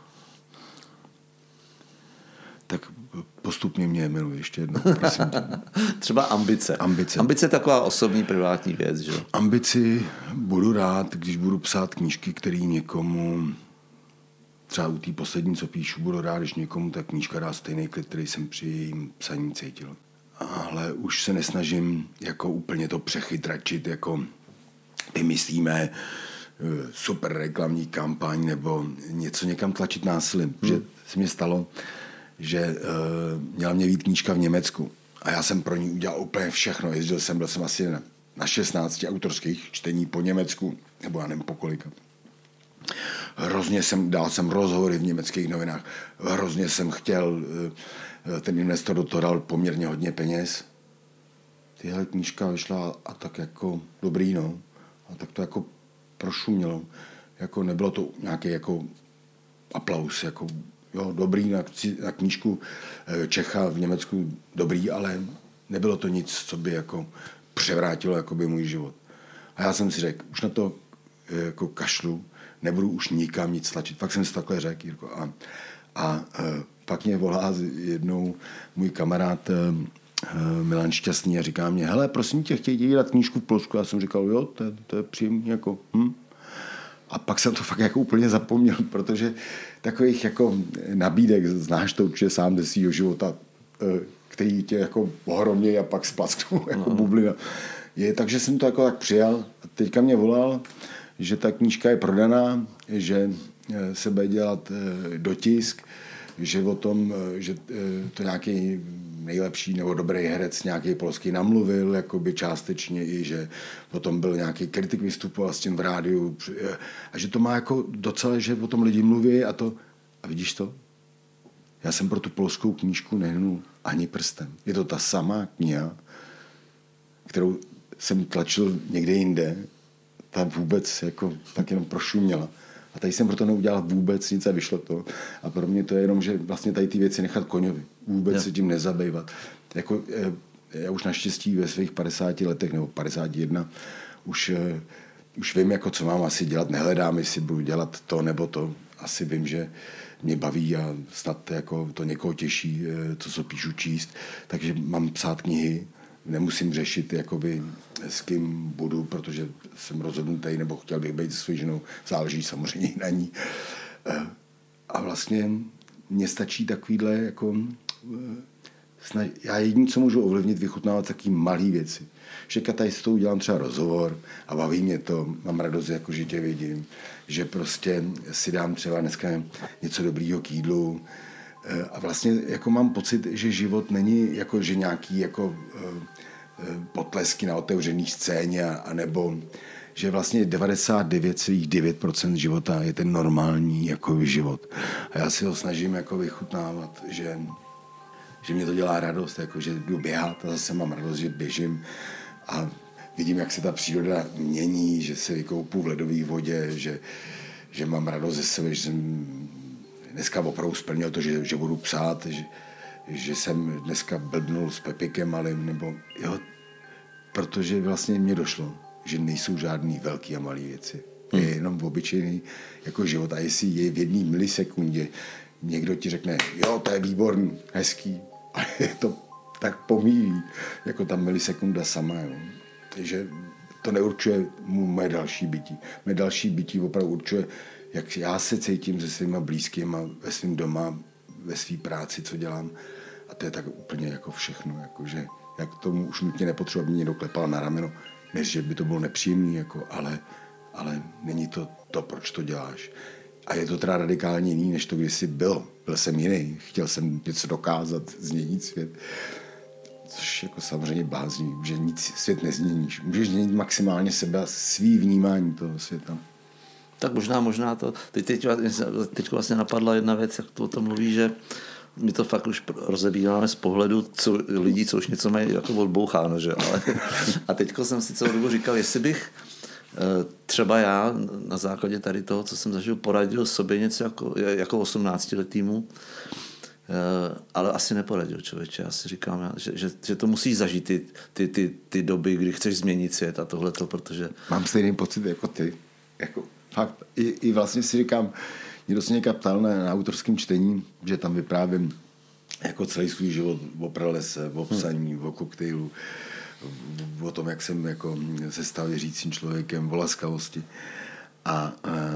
Tak postupně mě jmenuji ještě jednou, prosím tě. Třeba ambice. Ambice. Ambice je taková osobní, privátní věc, že? Ambici budu rád, když budu psát knížky, které někomu, třeba u té poslední, co píšu, budu rád, když někomu ta knížka dá stejný klid, který jsem při jejím psaní cítil. Ale už se nesnažím jako úplně to přechytračit, jako vymyslíme super reklamní kampaň nebo něco někam tlačit násilím. Hmm. Že se mi stalo, že uh, měla mě být knížka v Německu a já jsem pro ní udělal úplně všechno. Jezdil jsem, byl jsem asi na, na šestnácti autorských čtení po Německu, nebo já nevím po kolika. Hrozně jsem, dal jsem rozhovory v německých novinách, hrozně jsem chtěl, uh, ten investor do toho dal poměrně hodně peněz. Tyhle knížka vyšla a tak jako dobrý, no. A tak to jako prošumělo. Jako nebylo to nějaký jako aplaus, jako jo, dobrý na, na knížku Čecha v Německu, dobrý, ale nebylo to nic, co by jako převrátilo jakoby můj život. A já jsem si řekl, už na to jako kašlu, nebudu už nikam nic tlačit. Fakt jsem si takhle řekl, Jirko. A, a, a pak mě volá jednou můj kamarád Milan Šťastný a říká mě, hele, prosím tě, chtějí dělat knížku v Polsku. Já jsem říkal, jo, to, to je příjemný, jako, hm. A pak jsem to fakt jako úplně zapomněl, protože takových jako nabídek, znáš to určitě sám ze svýho života, který tě jako ohromnějí a pak splasknou jako no. bublina. Je, takže jsem to jako tak přijal a teďka mě volal, že ta knížka je prodaná, že se bude dělat dotisk, že o tom, že to nějaký nejlepší nebo dobrý herec nějaký polský namluvil, jakoby částečně i, že potom byl nějaký kritik vystupoval s tím v rádiu a že to má jako docela, že o tom lidi mluví a to, a vidíš to? Já jsem pro tu polskou knížku nehnul ani prstem. Je to ta samá kniha, kterou jsem tlačil někde jinde, ta vůbec jako tak jenom prošuměla. A tady jsem proto neudělal vůbec nic a vyšlo to. A pro mě to je jenom, že vlastně tady ty věci nechat koňovi. Vůbec yeah. se tím nezabývat. Jako, já už naštěstí ve svých padesáti letech, nebo padesát jedna, už, už vím, jako, co mám asi dělat. Nehledám, jestli budu dělat to nebo to. Asi vím, že mě baví a snad jako, to někoho těší, to, co píšu, číst. Takže mám psát knihy. Nemusím řešit, jakoby, s kým budu, protože jsem rozhodnutý, nebo chtěl bych být se svou ženou, záleží samozřejmě i na ní. A vlastně mně stačí takovýhle, jako, snaž... já jediné, co můžu ovlivnit, vychutnávat taky malý věci. Že tady s tou dělám třeba rozhovor a baví mě to, mám radost, jako, že tě vidím, že prostě si dám třeba dneska něco dobrýho k jídlu. A vlastně jako mám pocit, že život není jako, že nějaký jako potlesky na otevřený scéně, anebo že vlastně devadesát devět celá devět procent života je ten normální jako život. A já si ho snažím jako vychutnávat, že, že mě to dělá radost, jako, že jdu běhat a zase mám radost, že běžím a vidím, jak se ta příroda mění, že se vykoupu v ledové vodě, že, že mám radost ze sebe, že jsem dneska opravdu splnil to, že, že budu psát, že, že jsem dneska blbnul s Pepikem malým, nebo jo, protože vlastně mě došlo, že nejsou žádný velký a malý věci. Hmm. Je jenom obyčejný jako život. A jestli je v jedné milisekundě někdo ti řekne, jo, to je výborný, hezký, a je to tak pomíjí, jako ta milisekunda sama. Jo. Takže to neurčuje mu moje další bytí. Moje další bytí opravdu určuje, jak já se cítím se svýma blízkýma ve svém doma, ve své práci, co dělám. A to je tak úplně jako všechno. Jako, že já k tomu už nutně nepotřebuji, aby mě někdo klepal na rameno, než že by to bylo nepříjemný, jako, ale, ale není to to, proč to děláš. A je to teda radikálně jiný, než to kdysi bylo. Byl jsem jiný, chtěl jsem něco dokázat, změnit svět. Což jako samozřejmě blázní, že nic svět nezměníš. Můžeš změnit maximálně sebe a svý vnímání toho světa. Tak možná, možná to. Teď, teď, teď vlastně napadla jedna věc, jak to o tom mluví, že my to fakt už rozebíráme z pohledu co, lidí, co už něco mají jako odboucháno, že? Ale, a teďko jsem si celou dobu říkal, jestli bych třeba já na základě tady toho, co jsem zažil, poradil sobě něco jako, jako osmnáctiletýmu, ale asi neporadil člověče. Já si říkám, že, že, že to musí zažít ty, ty, ty, ty doby, kdy chceš změnit svět a tohleto, protože... Mám stejný pocit jako ty. Jako fakt. I, i vlastně si říkám, někdo se někam ptal na, na autorském čtení, že tam vyprávím jako celý svůj život o pralese, o psaní, hmm. o koktejlu, o tom, jak jsem jako se stal věřícím člověkem, o laskavosti. A,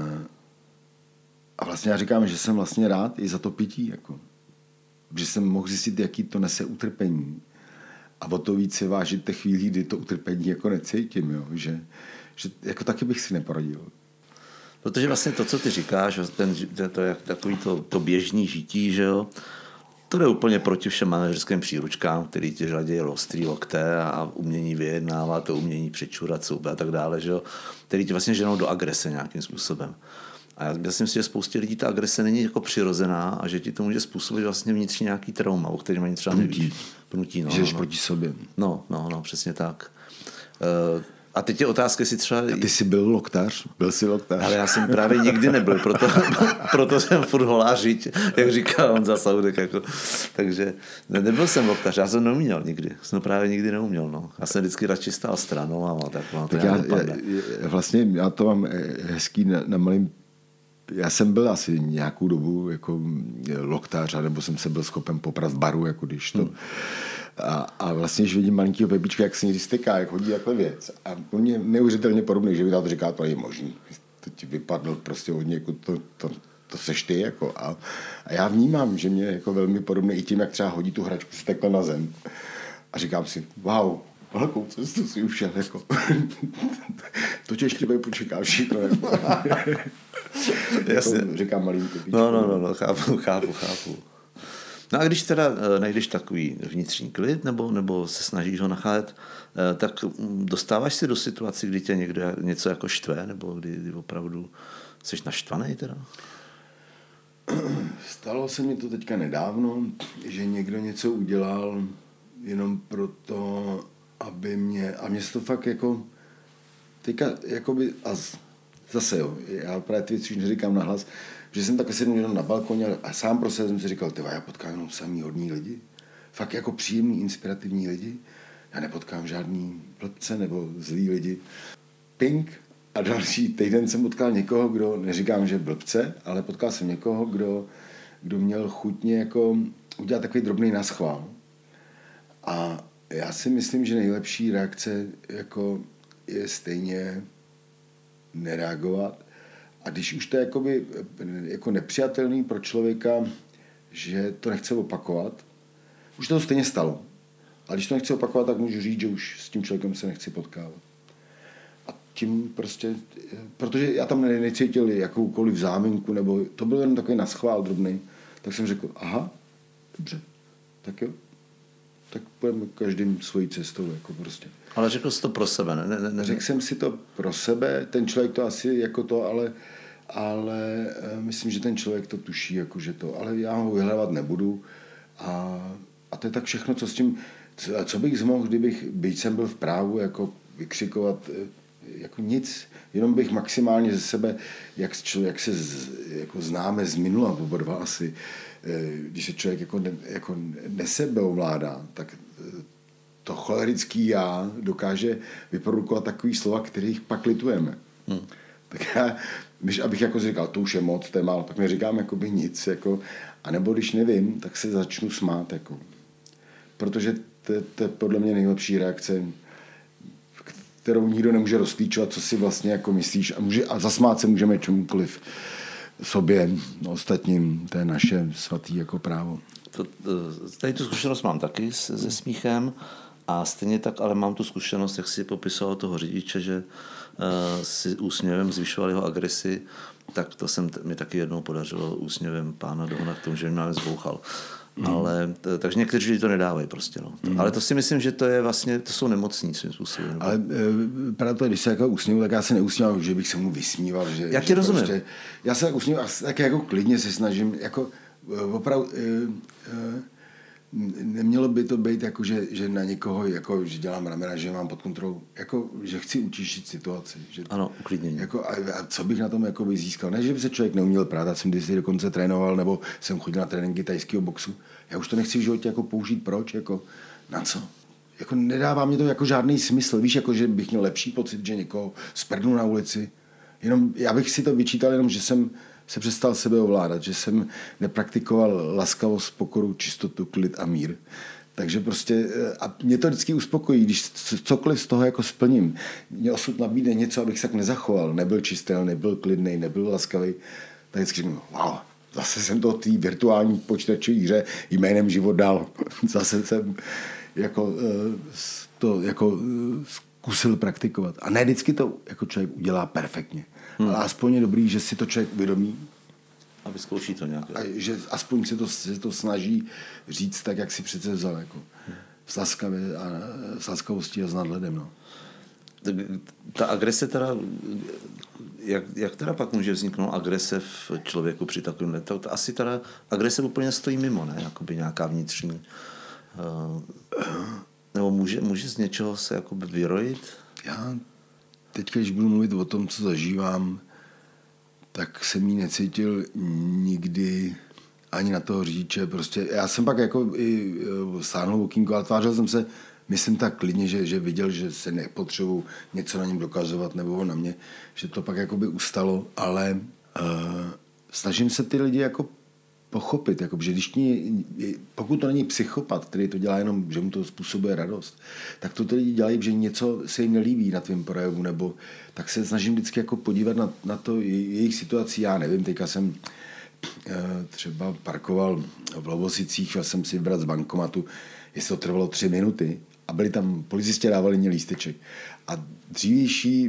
a vlastně já říkám, že jsem vlastně rád i za to pití, jako. Že jsem mohl zjistit, jaký to nese utrpení. A o to víc si vážit té chvíli, kdy to utrpení jako necítím, jo. Že, že jako taky bych si neporadil. Protože vlastně to, co ty říkáš, ten, to je takový to, to běžný žití, že jo, to jde úplně proti všem manažerským příručkám, který ti řadí ostrý lokte a umění vyjednávat, to umění přečurat souby a tak dále, že jo, který ti vlastně ženou do agrese nějakým způsobem. A já myslím si, že spoustě lidí ta agrese není jako přirozená a že ti to může způsobit vlastně vnitřní nějaký trauma, o kterém ani třeba nevíš. Pnutí. No, Žiješ no. proti sobě. No, no, no, přesně tak. Uh, A teď je otázka, jestli třeba... A ty jsi byl loktář? Byl jsi loktář? Ale já jsem právě nikdy nebyl, proto, proto jsem furt holářiť, jak říká Honza Soudek. Jako. Takže nebyl jsem loktář, já jsem neuměl nikdy. Jsem právě nikdy neuměl. No. Já jsem vždycky radši stál stranou a tak, no, to tak já, já, vlastně já to mám hezký na, na malým... Já jsem byl asi nějakou dobu jako loktář, nebo jsem se byl schopen poprat v baru, jako když to... Hmm. A, a vlastně, když vidím malinkýho Pepička, jak se někdy styká, jak hodí takhle věc. A on je neuvěřitelně podobný, že mi to říká, to je možný. To ti vypadlo prostě od někud, to, to, to seš ty. Jako. A, a já vnímám, že mě je jako velmi podobný i tím, jak třeba hodí tu hračku z tekla na zem. A říkám si, wow, velkou cestu si ušel. Jako. To tě ještě bude počeká všechno. Jako. Jasně. To říkám malým Pepičku. No, no, no, no, chápu, chápu, chápu. No a když teda najdeš takový vnitřní klid nebo, nebo se snažíš ho nacházet, tak dostáváš se do situace, kdy tě někdo něco jako štve, nebo kdy, kdy opravdu jsi naštvaný teda? Stalo se mi to teďka nedávno, že někdo něco udělal jenom proto, aby mě, a mě se to fakt jako teďka jakoby, a zase jo, já právě ty věci už neříkám nahlas, že jsem takhle sednul na balkoně a sám pro sebe jsem si říkal, tyva, já potkám jenom samý hodný lidi, fakt jako příjemný, inspirativní lidi, já nepotkám žádný blbce nebo zlý lidi. Pink. A další týden jsem potkal někoho, kdo, neříkám, že blbce, ale potkal jsem někoho, kdo, kdo měl chutně jako udělat takový drobný naschvál. A já si myslím, že nejlepší reakce jako je stejně nereagovat. A když už to je jakoby, jako nepřijatelný pro člověka, že to nechce opakovat, už to stejně stalo. A když to nechci opakovat, tak můžu říct, že už s tím člověkem se nechci potkávat. A tím prostě, protože já tam necítil jakoukoliv záminku, nebo to byl jen takový naschvál drobný, tak jsem řekl, aha, dobře, tak jo. Tak půjdeme každým svojí cestou, jako prostě. Ale řekl jsi to pro sebe, ne? ne, ne. Řekl jsem si to pro sebe, ten člověk to asi jako to, ale, ale myslím, že ten člověk to tuší, jako že to, ale já ho vyhledávat nebudu a, a to je tak všechno, co s tím, co, co bych zmohl, kdybych, byť jsem byl v právu, jako vykřikovat, jako nic, jenom bych maximálně ze sebe, jak, jak se z, jako známe z minula, oba dva asi, když se člověk jako, ne, jako nesebeovládá, tak to cholerický já dokáže vyprodukovat takový slova, kterých pak litujeme. Hmm. Tak já, když abych jako říkal, to už je moc, to je málo, tak neříkám jakoby nic. Jako, a nebo když nevím, tak se začnu smát. Jako. Protože to, to je podle mě nejlepší reakce, kterou nikdo nemůže rozklíčovat, co si vlastně jako myslíš. A, může, a zasmát se můžeme čemukoliv sobě, ostatním. To je naše svatý jako právo. To, tady tu zkušenost mám taky se smíchem a stejně tak, ale mám tu zkušenost, jak si popisoval toho řidiče, že uh, si úsměvem zvyšoval jeho agresi, tak to jsem mi taky jednou podařilo úsměvem pána dohnat k tomu, že mě máme zbouchal. Mm. Ale, t- takže někteří lidi to nedávají prostě. No. Mm. Ale to si myslím, že to je vlastně, to jsou nemocní svým způsobem. Ale e, právě to, když se jako usměvu, tak já se neusmíval, že bych se mu vysmíval. Že, já ti že rozumím. Prostě, já se usmíval a tak jako klidně se snažím, jako opravdu e, e, nemělo by to být jako, že, že na někoho, jako, že dělám ramena, že mám pod kontrolou, jako, že chci utišit situaci. Že, ano, uklidnění. Jako, a, a co bych na tom jako by získal? Ne, že by se člověk neuměl prát, já jsem kdysi dokonce trénoval, nebo jsem chodil na tréninky tajského boxu. Já už to nechci v životě jako použít, proč? Jako, na co? Jako nedává mě to jako žádný smysl. Víš, jako, že bych měl lepší pocit, že někoho sprdnu na ulici. Jenom, já bych si to vyčítal jenom, že jsem se přestal sebe ovládat, že jsem nepraktikoval laskavost, pokoru, čistotu, klid a mír. Takže prostě, a mě to vždycky uspokojí, když cokoliv z toho jako splním. Mě osud nabídne něco, abych se tak nezachoval, nebyl čistel, nebyl klidnej, nebyl laskavý, tak vždycky říkám, wow, zase jsem to té virtuální počítačové hře jménem život dal. Zase jsem jako, to jako zkusil praktikovat. A ne vždycky to jako člověk udělá perfektně. Hmm. Ale aspoň je dobrý, že si to člověk uvědomí. A vyzkouší to nějak. A že aspoň se to, se to snaží říct tak, jak si přece vzal. Jako. S, laskavě a, s laskavostí a s nadhledem. No. Ta agrese teda, jak, jak teda pak může vzniknout agrese v člověku při takovém, to, to asi teda agrese úplně stojí mimo, ne? Jakoby nějaká vnitřní. Uh, nebo může, může z něčeho se jakoby vyrojit? Já teď, když budu mluvit o tom, co zažívám, tak jsem jí necítil nikdy ani na toho řidiče. Prostě já jsem pak jako i sáhnul okýnko, ale tvářil jsem se, myslím tak klidně, že, že viděl, že se nepotřebuji něco na něm dokazovat nebo na mě, že to pak jakoby ustalo, ale uh, snažím se ty lidi jako pochopit, jako, že když ní, pokud to není psychopat, který to dělá jenom, že mu to způsobuje radost, tak to ty lidi dělají, že něco se jim nelíbí na tvém projevu, nebo tak se snažím vždycky jako podívat na, na to jejich situaci. Já nevím, teďka jsem e, třeba parkoval v Lovosicích a jsem si vybrat z bankomatu, jestli to trvalo tři minuty a byli tam, policisté dávali mě lísteček. A dřívější e,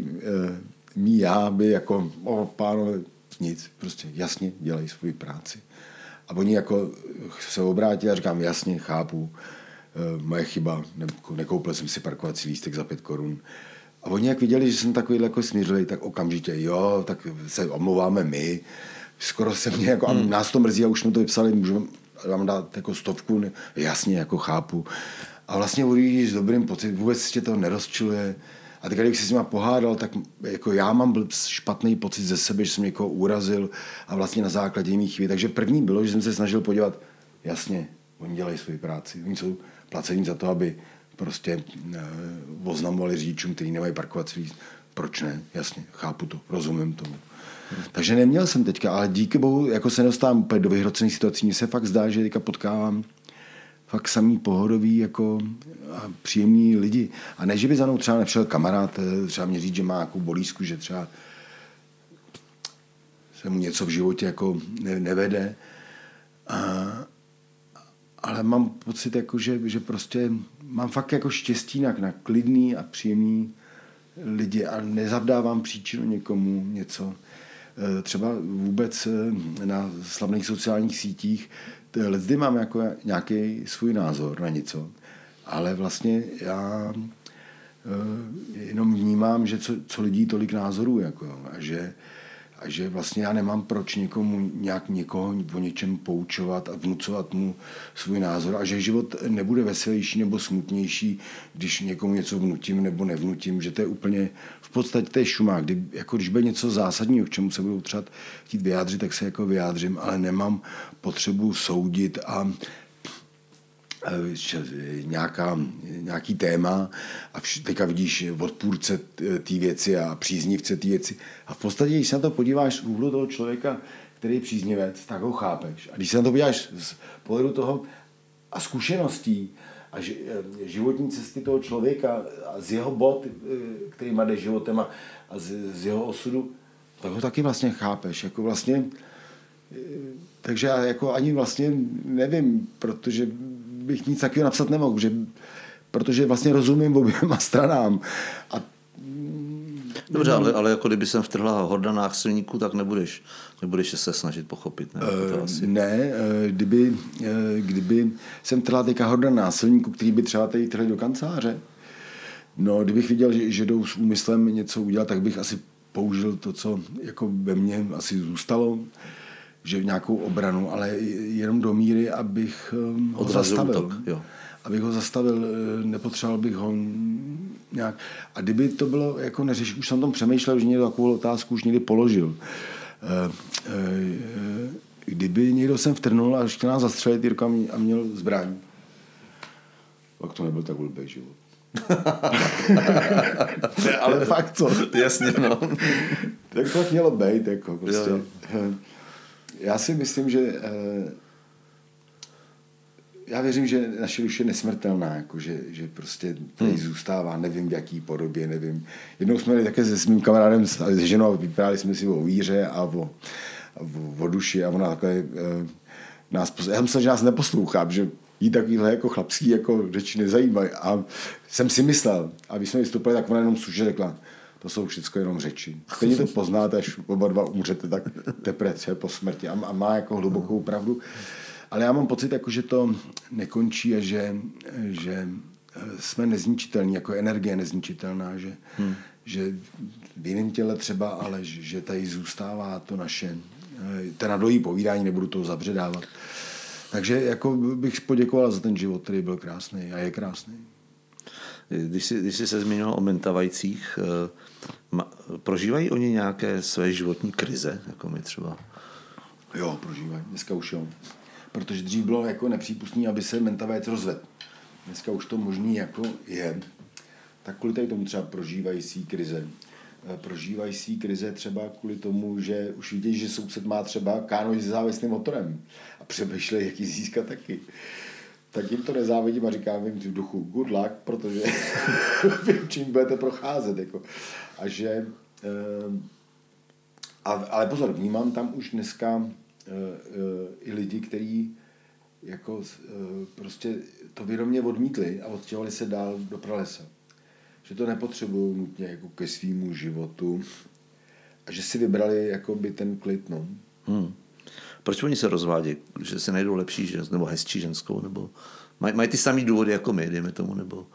mý já by jako, o pánové, nic, prostě jasně dělají svoji práci. A oni jako se obrátili a říkám, jasně, chápu, e, moje chyba, ne, nekoupil jsem si parkovací lístek za pět korun. A oni jak viděli, že jsem takový jako smířlej, tak okamžitě, jo, tak se omlouváme my. Skoro se mě jako, hmm. a nás to mrzí a už jsme to vypsali, můžu vám dát jako stovku, ne, jasně, jako chápu. A vlastně odjíždíš s dobrým pocitem, vůbec tě to nerozčiluje. A teď, když se s nima pohádal, tak jako já mám špatný pocit ze sebe, že jsem někoho urazil a vlastně na základě mých chvíli. Takže první bylo, že jsem se snažil podívat, jasně, oni dělají svoji práci. Oni jsou placení za to, aby prostě e, oznamovali řidičům, kteří nemají parkovací líst. Proč ne? Jasně, chápu to, rozumím tomu. Hmm. Takže neměl jsem teďka, ale díky bohu jako se dostávám úplně do vyhrocených situací. Mně se fakt zdá, že teďka potkávám fakt samý pohodový jako a příjemní lidi. A ne, že by za mnou třeba nepřišel kamarád, třeba mě říct, že má nějakou bolízku, že třeba se mu něco v životě jako ne, nevede. A, ale mám pocit, jako, že, že prostě mám fakt jako štěstí na, na klidný a příjemný lidi a nezavdávám příčinu někomu něco. Třeba vůbec na slavných sociálních sítích leckdy mám jako nějaký svůj názor na něco, ale vlastně já jenom vnímám, že co, co lidí tolik názorů jako, a, že, a že vlastně já nemám proč někomu nějak někoho o něčem poučovat a vnucovat mu svůj názor a že život nebude veselější nebo smutnější, když někomu něco vnutím nebo nevnutím, že to je úplně v podstatě to je šumák. Kdy, jako když bude něco zásadního, k čemu se budou třeba chtít vyjádřit, tak se jako vyjádřím, ale nemám potřebu soudit a nějaká, nějaký téma a vš, teďka vidíš odpůrce té věci a příznivce té věci. A v podstatě, když se na to podíváš z úhlu toho člověka, který je příznivec, tak ho chápeš. A když se na to podíváš z pohledu toho a zkušeností a životní cesty toho člověka a z jeho bod, který má jde životem a, a z, z jeho osudu, tak ho taky vlastně chápeš. Jako vlastně, takže já jako ani vlastně nevím, protože bych nic takového napsat nemohl, že, protože vlastně rozumím oběma stranám. A dobře, ale, ale jako kdyby jsem vtrhla horda násilníků, tak nebudeš, nebudeš se snažit pochopit. Ne, uh, asi... ne kdyby, kdyby jsem vtrhla teďka horda násilníků, který by třeba tady trhli do kanceláře, no kdybych viděl, že, že jdou s úmyslem něco udělat, tak bych asi použil to, co jako ve mně asi zůstalo, že nějakou obranu, ale jenom do míry, abych ho odrazil zastavil. Útok, jo. Abych ho zastavil, nepotřeboval bych ho nějak. A kdyby to bylo, jako neřeš, už jsem tom přemýšlel, že někdo takovou otázku už někdy položil. Kdyby někdo sem vtrnul a chtěl nás zastřelit Jirka a měl zbraň, pak to nebyl tak blbý život. Ne, ale fakt co? Jasně, no. Tak to mělo být, jako prostě. Jo, jo. Já si myslím, že já věřím, že naše duše je nesmrtelná, jako že, že prostě tady hmm. zůstává, nevím v jaký podobě, nevím. Jednou jsme měli také se svým kamarádem, s ženou, vyprávěli jsme si o víře a o, a o, o duši a ona takhle nás, já myslím, že nás neposlouchá, že jí takovýhle jako chlapský jako řeči nezajímají a jsem si myslel, a když jsme vystoupili, tak ona jenom slušně řekla, to jsou všechno jenom řeči. Stejně to poznáte, až oba dva umřete, tak deprese po smrti. A má jako hlubokou pravdu. Ale já mám pocit, jako, že to nekončí a že, že jsme nezničitelní, jako energie nezničitelná, že, hmm. že v jiném těle třeba, ale že, že tady zůstává to naše, ten na dlouhý povídání, nebudu toho zabředávat. Takže jako bych poděkoval za ten život, který byl krásný a je krásný. Když jsi, když jsi se zmínil o mentavajcích, ma, prožívají oni nějaké své životní krize, jako my třeba? Jo, prožívají. Dneska už jo. Protože dřív bylo jako nepřípustné, aby se mentavajec rozvedl. Dneska už to možný jako je. Tak kvůli tady tomu třeba prožívají svý krize. Prožívají svý krize třeba kvůli tomu, že už vidí, že soused má třeba kánoj s závislým motorem a přemýšlej, jak ji získat taky. Tak jim to nezávidím a říkám jim v duchu good luck, protože vím, čím budete procházet. Jako. A že, a, ale pozor, vnímám tam už dneska i lidi, kteří jako prostě to vědomě odmítli a odstěhovali se dál do pralesa. Že to nepotřebují nutně jako ke svýmu životu a že si vybrali jakoby ten klid. No. Hmm. Proč oni se rozvádějí? Že se najdou lepší ženskou, nebo hezčí ženskou, nebo mají, mají ty samý důvody jako my, dejme tomu, nebo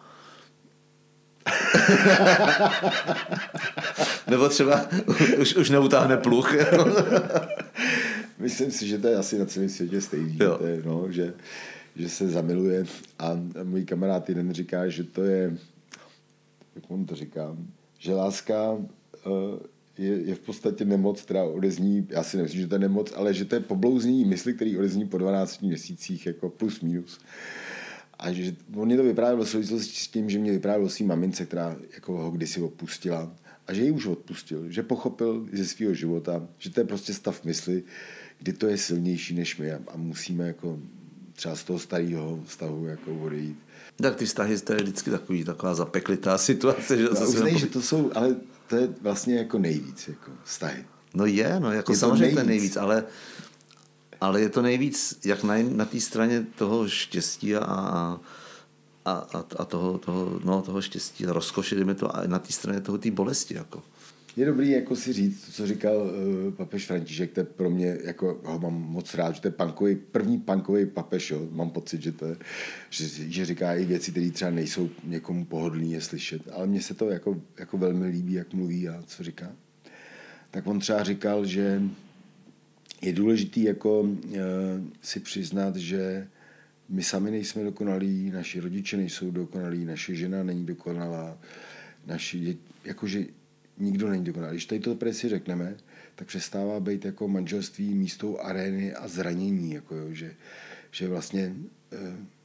nebo třeba už, už neutáhne pluch. Myslím si, že to je asi na celém světě stejný, že, to je, no, že, že se zamiluje a můj kamarád jeden říká, že to je, jak on to říká, že láska uh, je, je v podstatě nemoc, která odezní, já si nemyslím, že to je nemoc, ale že to je poblouznění mysli, který odezní po dvanácti měsících, jako plus minus. A že on mě to vyprávěl v souvislosti s tím, že mě vyprávěl o svým mamince, která jako ho kdysi opustila a že ji už odpustil, že pochopil ze svého života, že to je prostě stav mysli, kdy to je silnější než my a musíme jako třeba z toho starého vztahu jako odejít. Tak ty vztahy, to je vždycky takový, taková zapeklitá situace. Že, no, uznej, že to jsou, ale to je vlastně jako nejvíc, jako vztahy. No je, no jako je samozřejmě to, to je nejvíc, ale, ale je to nejvíc jak na, na té straně toho štěstí a, a, a, a toho, toho, no, toho štěstí a rozkoše, jdeme to, a na té straně toho té bolesti, jako. Je dobrý jako si říct, co říkal uh, papež František, to je pro mě, jako ho mám moc rád, že to je punkový, první punkový papež, jo. Mám pocit, že to je, že, že říká i věci, které třeba nejsou někomu pohodlný je slyšet, ale mně se to jako, jako velmi líbí, jak mluví a co říká. Tak on třeba říkal, že je důležitý jako uh, si přiznat, že my sami nejsme dokonalí, naši rodiče nejsou dokonalí, naše žena není dokonalá, naši děti, jakože nikdo není dokonalý. Když tady to prý si řekneme, tak přestává být jako manželství místou arény a zranění, jako jo, že, že vlastně eh,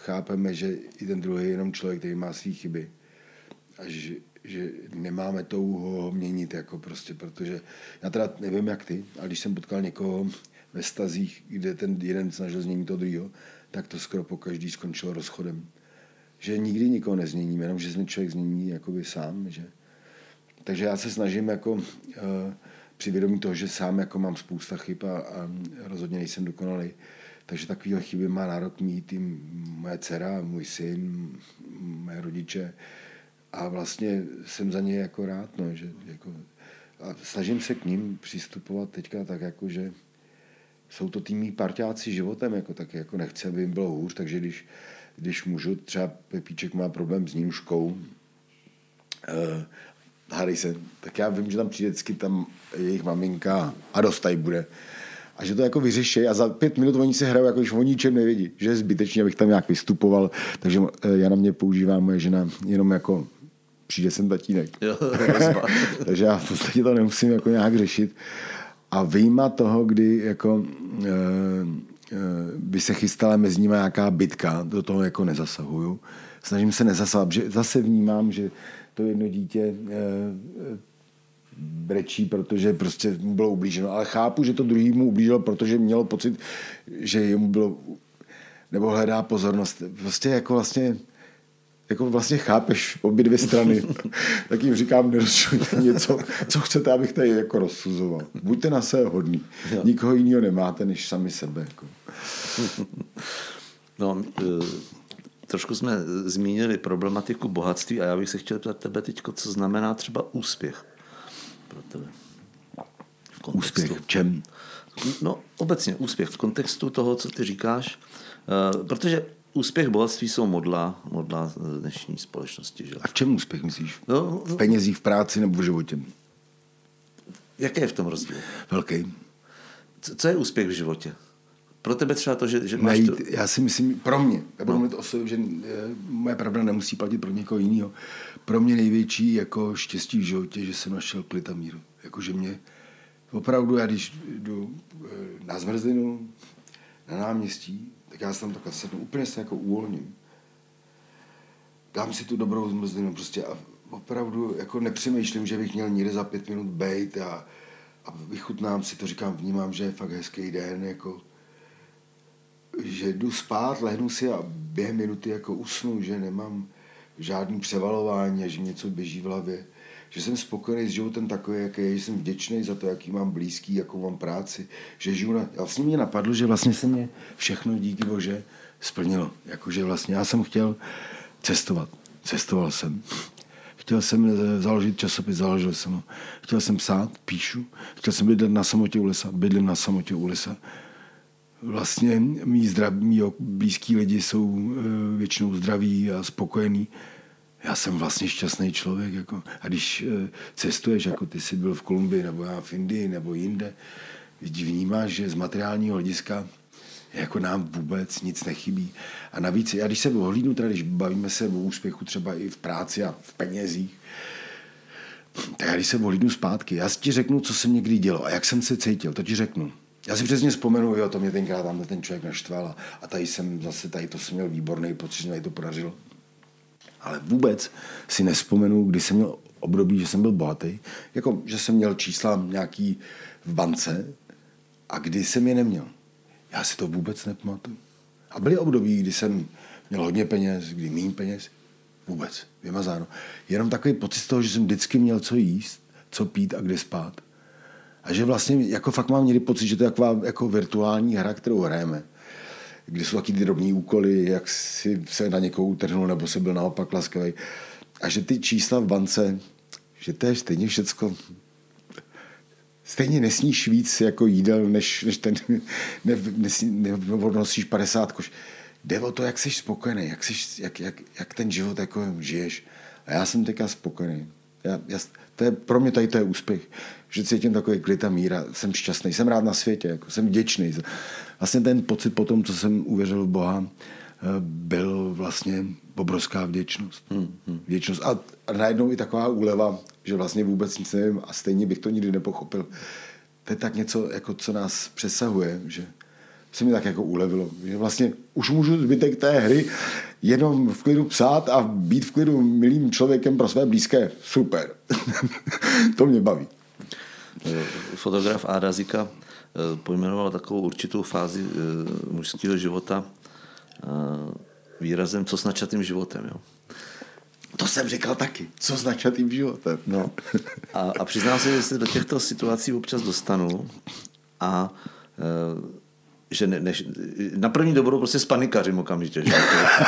chápeme, že i ten druhý je jenom člověk, který má svý chyby. A že, že nemáme touhu ho měnit, jako prostě, protože já teda nevím, jak ty, ale když jsem potkal někoho ve vztazích, kde ten jeden snažil změnit toho druhého, tak to skoro po každý skončilo rozchodem. Že nikdy nikoho nezměníme, jenom že se člověk změní jakoby sám. Že... Takže já se snažím jako uh, při vědomí toho, že sám jako mám spousta chyb a, a rozhodně nejsem dokonalý. Takže takové chyby má nárok mít i moje dcera, můj syn, moje rodiče. A vlastně jsem za ně jako rád. No, že jako, a snažím se k ním přistupovat teďka tak, jako, že jsou to tými parťáci životem, jako, tak jako nechci, aby jim bylo hůř, takže když, když můžu, třeba Pepíček má problém s nímškou, uh, hádej se, tak já vím, že tam přijde vždycky tam jejich maminka a dost tady bude. A že to jako vyřeší a za pět minut oni se hrajou, jako když o ničem nevědí, že je zbytečně, abych tam nějak vystupoval. Takže já na mě používá moje žena jenom jako přijde sem tatínek. Jo, takže já v podstatě to nemusím jako nějak řešit. A vyjma toho, kdy jako e, e, by se chystala mezi nimi nějaká bitka, do toho jako nezasahuju. Snažím se nezasahovat, že zase vnímám, že to jedno dítě e, brečí, protože prostě mu bylo ublíženo. Ale chápu, že to druhý mu ublížilo, protože mělo pocit, že jemu bylo, nebo hledá pozornost. Prostě jako vlastně jako vlastně chápeš obě dvě strany. Tak jim říkám, nerozčujte něco, co chcete, abych tady jako rozsuzoval. Buďte na sebe hodný. Jo. Nikoho jiného nemáte, než sami sebe. Jako. No, trošku jsme zmínili problematiku bohatství a já bych se chtěl ptát tebe teďko, co znamená třeba úspěch pro tebe. V úspěch v čem? No, obecně úspěch v kontextu toho, co ty říkáš, protože úspěch, bohatství jsou modla, modla dnešní společnosti. Že? A v čem úspěch myslíš? No, v penězích, v práci nebo v životě? Jaký je v tom rozdíl? Velký. Co, co je úspěch v životě? Pro tebe třeba to, že, že máš Najít, to... Já si myslím, pro mě, já budu mluvit o sobě, že moje pravda nemusí platit pro někoho jiného. Pro mě největší jako štěstí v životě, že jsem našel klid a míru. Jakože mě opravdu, já když jdu na zmrzlinu, na náměstí, tak já se tam takhle sednu, úplně se jako uvolním. Dám si tu dobrou zmrzlinu prostě a opravdu jako nepřemýšlím, že bych měl někde za pět minut bejt a, a vychutnám si to, říkám, vnímám, že je fakt hezký den, jako, že jdu spát, lehnu si a během minuty jako usnu, že nemám žádný převalování a že něco běží v hlavě. Že jsem spokojený s životem takový, jaký je, že jsem vděčný za to, jaký mám blízký, jakou mám práci, že žiju na... Vlastně mě napadlo, že vlastně se mě všechno, díky Bože, splnilo. Jakože vlastně já jsem chtěl cestovat. Cestoval jsem. Chtěl jsem založit časopis, založil jsem ho. Chtěl jsem psát, píšu. Chtěl jsem bydlet na samotě u lesa, bydlím na samotě u lesa. Vlastně mý, zdraví, mý blízký lidi jsou většinou zdraví a spokojení. Já jsem vlastně šťastný člověk. Jako. A když cestuješ, jako ty jsi byl v Kolumbii, nebo já v Indii, nebo jinde, vnímáš, že z materiálního hlediska jako nám vůbec nic nechybí. A navíc, já když se ohlídnu, teda když bavíme se o úspěchu třeba i v práci a v penězích, tak já když se ohlídnu zpátky, já ti řeknu, co jsem někdy dělal a jak jsem se cítil, to ti řeknu. Já si přesně vzpomenu, jo, to mě tenkrát tam ten člověk naštval a tady jsem zase, tady to jsem měl výborný pocit, že mi to podařilo. Ale vůbec si nespomenu, kdy jsem měl období, že jsem byl bohatý, jako, že jsem měl čísla nějaký v bance a kdy jsem je neměl. Já si to vůbec nepamatuju. A byly období, kdy jsem měl hodně peněz, kdy míň peněz. Vůbec, vymazáno. Jenom takový pocit z toho, že jsem vždycky měl co jíst, co pít a kde spát. A že vlastně jako fakt mám někdy pocit, že to je taková jako virtuální hra, kterou hrajeme. Kdy jsou taky ty drobný úkoly, jak si se na někoho utrhnul, nebo se byl naopak laskavý. A že ty čísla v bance, že to je stejně všecko... Stejně nesníš víc jako jídel, než, než ten... Ne, nesní, neodnosíš padesát koš. Jde o to, jak jsi spokojený, jak, jsi, jak, jak, jak ten život jako žiješ. A já jsem teďka spokojený. Já, já, to je, pro mě tady to je úspěch. Že cítím takový klid a míra. Jsem šťastný, jsem rád na světě, jako, jsem vděčný. Vlastně ten pocit po tom, co jsem uvěřil v Boha, byl vlastně obrovská vděčnost. Hmm, hmm. Vděčnost. A, a najednou i taková úleva, že vlastně vůbec nic nevím a stejně bych to nikdy nepochopil. To je tak něco, jako co nás přesahuje, že se mi tak jako ulevilo. Že vlastně už můžu zbytek té hry jenom v klidu psát a být v klidu milým člověkem pro své blízké. Super. To mě baví. Fotograf Áda Zika pojmenoval takovou určitou fázi mužského života výrazem co s načatým životem. Jo. To jsem říkal taky. Co s načatým životem. No. A, a přiznám se, že se do těchto situací občas dostanu a že ne, ne, na první dobrou prostě spanikařím okamžitě. Že?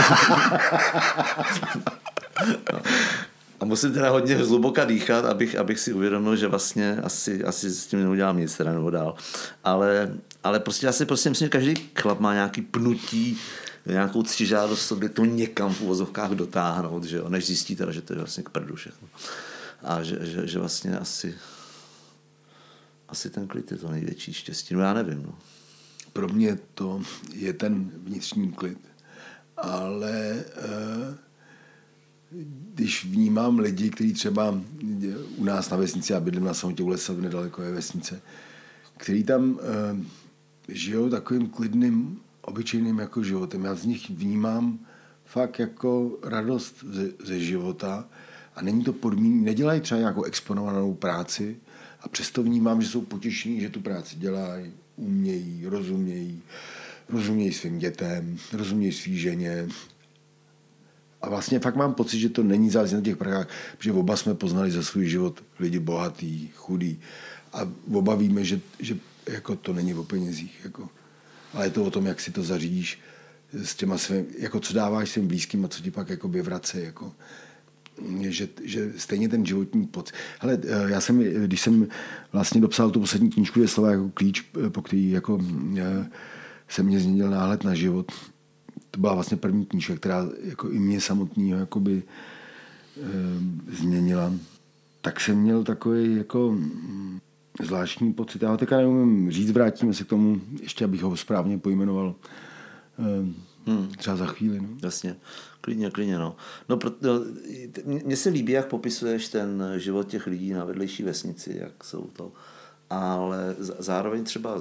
No. A musím teda hodně zhluboka dýchat, abych, abych si uvědomil, že vlastně asi, asi s tím neudělám nic teda nebo dál. Ale, ale prostě já si prostě myslím, že každý chlap má nějaký pnutí, nějakou ctižádost sobě to někam v uvozovkách dotáhnout, že jo? Než zjistí teda, že to je vlastně k prdu všechno. A že, že, že vlastně asi asi ten klid je to největší štěstí. No já nevím. No. Pro mě to je ten vnitřní klid. Ale eh, když vnímám lidi, kteří třeba u nás na vesnici, já bydlím na samotě u lesa, nedaleko je vesnice, kteří tam eh, žijou takovým klidným, obyčejným jako životem. Já z nich vnímám fakt jako radost ze, ze života a není to podmíněné, nedělají třeba nějakou exponovanou práci a přesto vnímám, že jsou potěšení, že tu práci dělají, umějí, rozumějí, rozumějí svým dětem, rozumějí svý ženě. A vlastně fakt mám pocit, že to není záleží na těch prachách, protože oba jsme poznali za svůj život lidi bohatý, chudý a oba víme, že, že jako to není o penězích. Jako. Ale je to o tom, jak si to zařídíš s těma svým, jako co dáváš svým blízkým a co ti pak jakoby vrace. Jako. Že, že stejně ten životní pocit. Hele, já jsem, když jsem vlastně dopsal tu poslední knížku, je slova jako klíč, po který jako se mě změnil náhled na život. To byla vlastně první knížka, která jako i mě samotného jakoby e, změnila. Tak jsem měl takový jako zvláštní pocit. Já ho teďka neumím říct, vrátíme se k tomu, ještě abych ho správně pojmenoval. E, hmm. Třeba za chvíli. No. Jasně. Klidně, klidně, no. No, pro, no. Mně se líbí, jak popisuješ ten život těch lidí na vedlejší vesnici, jak jsou to. Ale zároveň třeba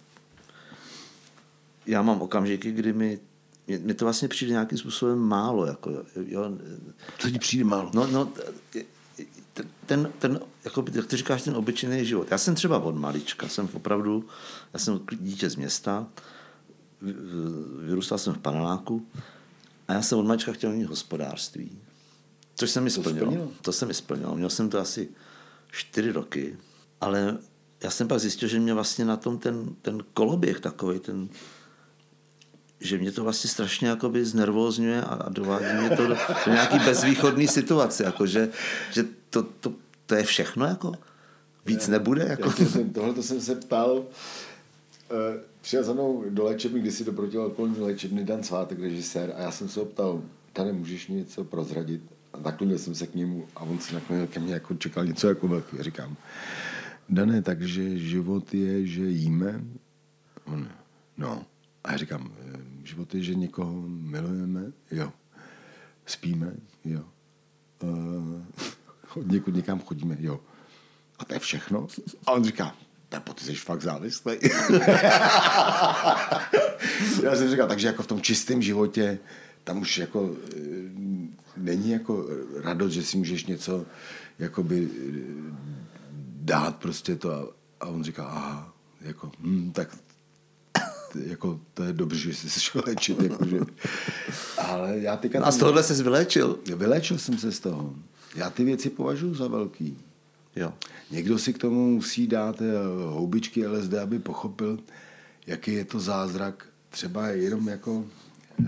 já mám okamžiky, kdy mi mi to vlastně přijde nějakým způsobem málo. Jako, jo. Co ti přijde málo? No, no ten, ten, jako, jak ty říkáš, ten obyčejný život. Já jsem třeba od malička, jsem opravdu, já jsem dítě z města, vyrůstal jsem v paneláku a já jsem od malička chtěl mít hospodářství. Což jsem mi splnil. To jsem mi splnil. Měl jsem to asi čtyři roky, ale já jsem pak zjistil, že mě vlastně na tom ten, ten koloběh takovej, ten, že mě to vlastně strašně jakoby znervózňuje a dovádí mě to do, do nějaký bezvýchodný situace, jako že, že to, to, to je všechno, jako víc ne, nebude. Jako. Tohle jsem se ptal, uh, přijel za mnou do léčebny, když si do protialkoholní léčebny Dan Svátek, režisér, a já jsem se ho ptal, Dane, můžeš mi něco prozradit? A naklonil jsem se k němu a on se naklonil ke mně, jako čekal něco jako velký. Říkám, Dane, takže život je, že jíme? On, no. A já říkám, život je, že někoho milujeme? Jo. Spíme? Jo. Uh, někud někam chodíme? Jo. A to je všechno? A on říká, Pepo, ty jsi fakt závislý. Já jsem říkal, takže jako v tom čistém životě tam už jako není jako radost, že si můžeš něco jakoby dát prostě to. A on říká, aha, jako, hm, tak jako to je dobře, že jsi se šel léčit. Jakože. Ale já teďka... A z tohohle jsi vylečil? Vylečil jsem se z toho. Já ty věci považuji za velký. Jo. Někdo si k tomu musí dát houbičky L S D, aby pochopil, jaký je to zázrak. Třeba jenom jako eh,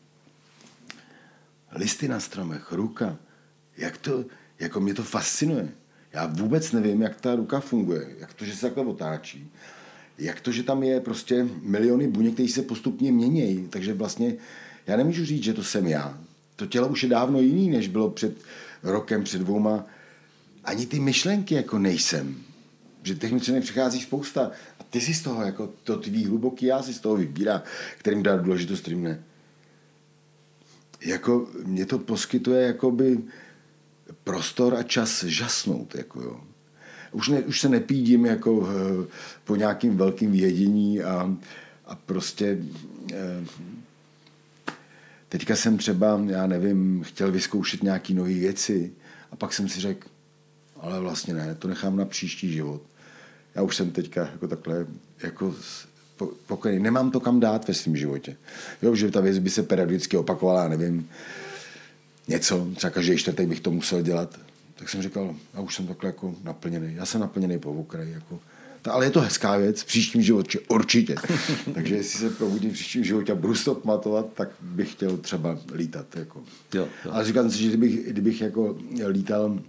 listy na stromech, ruka. Jak to, jako mě to fascinuje. Já vůbec nevím, jak ta ruka funguje. Jak to, že se takhle otáčí. Jak to, že tam je prostě miliony buněk, které se postupně měnějí. Takže vlastně já nemůžu říct, že to jsem já. To tělo už je dávno jiný, než bylo před rokem, před dvouma. Ani ty myšlenky jako nejsem. Že těch myšlenek přichází spousta. A ty si z toho, jako to tvý hluboký já si z toho vybírá, kterým dá důležitost, kterým ne. Jako mě to poskytuje jakoby prostor a čas žasnout. Jako jo. Už, ne, už se nepídím jako po nějakým velkým vědění a, a prostě teďka jsem třeba, já nevím, chtěl vyzkoušet nějaký nové věci a pak jsem si řekl, ale vlastně ne, to nechám na příští život. Já už jsem teďka jako takhle jako pokojený. Nemám to kam dát ve svém životě. Jo, že ta věc by se periodicky opakovala, já nevím, něco, třeba každý čtvrtek bych to musel dělat. Tak jsem říkal, já už jsem takhle jako naplněný. Já jsem naplněný po okraji. Jako. Ale je to hezká věc, v příštím životě určitě. Takže jestli se probudím v příštím životě a budu to pamatovat, tak bych chtěl třeba lítat. Jako. Jo, jo. Ale říkám si, že kdybych, kdybych jako lítal uh,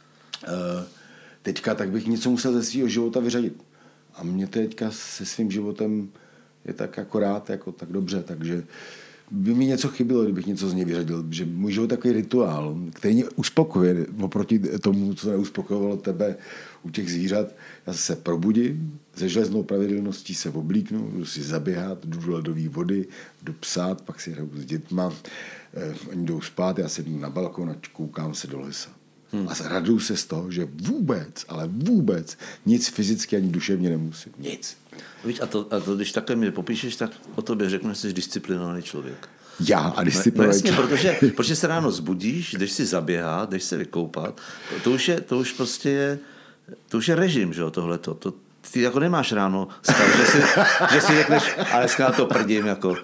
teďka, tak bych něco musel ze svého života vyřadit. A mě teďka se svým životem je tak akorát, jako tak dobře, takže by mi něco chybilo, kdybych něco z něj vyřadil, že můj život je takový rituál, který mě uspokojuje oproti tomu, co neuspokojovalo tebe u těch zvířat. Já se probudím, se železnou pravidelností se oblíknu, jdu si zaběhat, jdu do ledové vody, jdu psát, pak si hraju s dětma, eh, oni jdou spát, já sednu na balkon a koukám se do lesa. Hmm. A raduju se z toho, že vůbec, ale vůbec nic fyzicky ani duševně nemusím. Nic. Víš, a to, a to, když takhle mě popíšeš, tak o tobě řeknu, že jsi disciplinovaný člověk. Já a disciplinovaný no, no člověk. Protože, protože se ráno zbudíš, jdeš si zaběhat, jdeš se vykoupat. To už je, to už prostě je, to už je režim, že jo, tohleto. To, ty jako nemáš ráno stav, že si, že si řekneš, ale dneska to prdím, jako...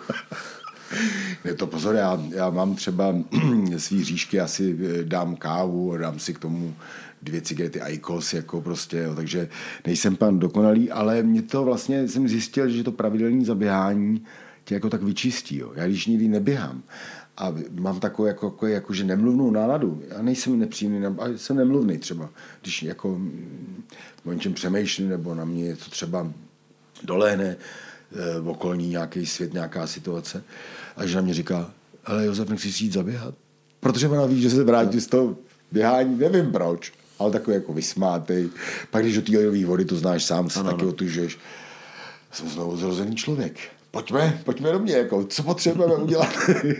Ne, to pozor, já, já mám třeba svý říšky, já si dám kávu, dám si k tomu dvě cigarety Aikos, jako prostě, jo, takže nejsem pan dokonalý, ale mě to vlastně, jsem zjistil, že to pravidelné zaběhání tě jako tak vyčistí, jo. Já když nikdy neběhám a mám takovou jako, jako, jako že nemluvnou náladu, já nejsem nepříjemný, ale jsem nemluvný třeba, když jako o něčem přemýšlím, nebo na mě je to třeba dolehne v okolní nějaký svět, nějaká situace. A že na mě říká, ale Josef, nechci si jít zaběhat. Protože ona ví, že se vrátí z toho běhání, nevím proč, ale takový jako vysmátej. Pak když do té ledové vody, to znáš sám, se taky otužuješ. Jsem znovu zrozený člověk. Pojďme, pojďme do mě, jako, co potřebujeme udělat.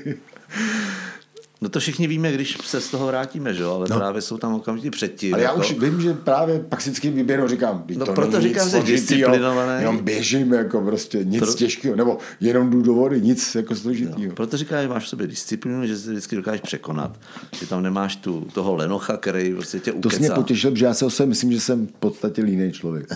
No to všichni víme, když se z toho vrátíme, že jo? Ale no. Právě jsou tam okamžitě předtím. Ale já jako... už vím, že právě pak si vždycky vyběhnu, říkám, no to proto říkám, že disciplinovaný. Jenom běžím, jako prostě nic Pro... těžkého, nebo jenom jdu do vody, nic jako složitýho. No, proto říkám, že máš v sobě disciplínu, že se vždycky dokážeš překonat. Že tam nemáš tu, toho lenocha, který prostě tě ukecá. To mě potěšil, že já se o sobě myslím, že jsem v podstatě línej člověk.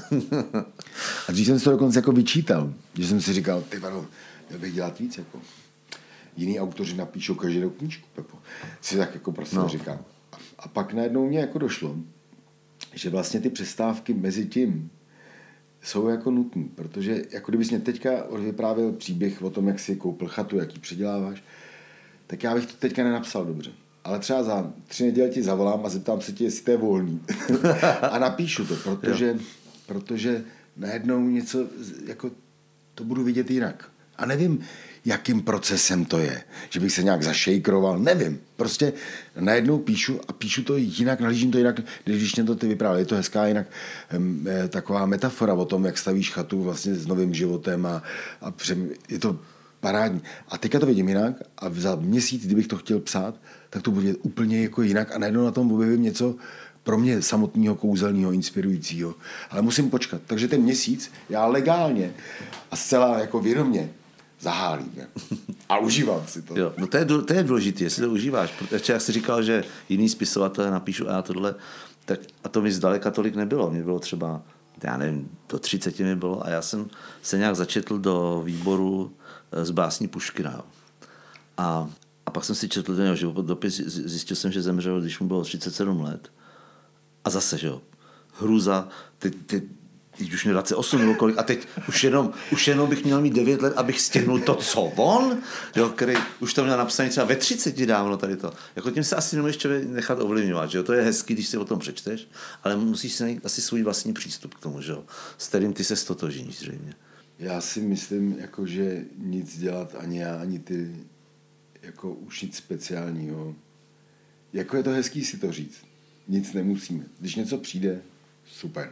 A když jsem si to dokonce jako vyčítal, že jsem si říkal, ty vado, měl bych dělat víc, jako. Jiný autoři napíšou každý rok knížku, Pepo. Si tak jako prostě no. říkám. A, a pak najednou mě jako došlo, že vlastně ty přestávky mezi tím jsou jako nutné, protože jako kdybys mě teďka vyprávěl příběh o tom, jak si koupil chatu, jak ji předěláváš, tak já bych to teďka nenapsal dobře. Ale třeba za tři neděle ti zavolám a zeptám se ti, jestli to je volný. A napíšu to, protože, protože najednou něco, jako to budu vidět jinak. A nevím, jakým procesem to je. Že bych se nějak zašejkroval, nevím. Prostě najednou píšu a píšu to jinak, nalížím to jinak, když mě to ty vyprávěl. Je to hezká jinak e, taková metafora o tom, jak stavíš chatu vlastně s novým životem a, a přem, je to parádní. A teďka to vidím jinak a za měsíc, kdybych to chtěl psát, tak to bude úplně jako jinak a najednou na tom objevím něco pro mě samotného, kouzelného, inspirujícího. Ale musím počkat. Takže ten měsíc já legálně a zcela jako vědomě zahálím. A užívám si to. Jo, no to je, to je důležité, jestli to užíváš. Protože jak jsi říkal, že jiný spisovatelé napíšu a já tohle, tak, a to mi zdaleka tolik nebylo. Mě bylo třeba, já nevím, do třiceti mi bylo a já jsem se nějak začetl do výboru z básní Puškina. A, a pak jsem si četl ten jeho životopis, zjistil jsem, že zemřel, když mu bylo třicet sedm let. A zase, že jo, hrůza, ty, ty, teď už mě dvacet osm nebo kolik, a teď už jenom, už jenom bych měl mít devět let, abych stihnul to, co on, jo, který už to měl napsaný třeba ve třiceti dávno tady to. Jako tím se asi nemůžeš člověk nechat ovlivňovat, že jo, to je hezký, když si o tom přečteš, ale musíš si najít asi svůj vlastní přístup k tomu, že jo, s kterým ty se stotožníš zřejmě. Já si myslím, jako, že nic dělat ani já, ani ty, jako už nic speciálního. Jako je to hezký si to říct. Nic nemusíme. Když něco přijde, super.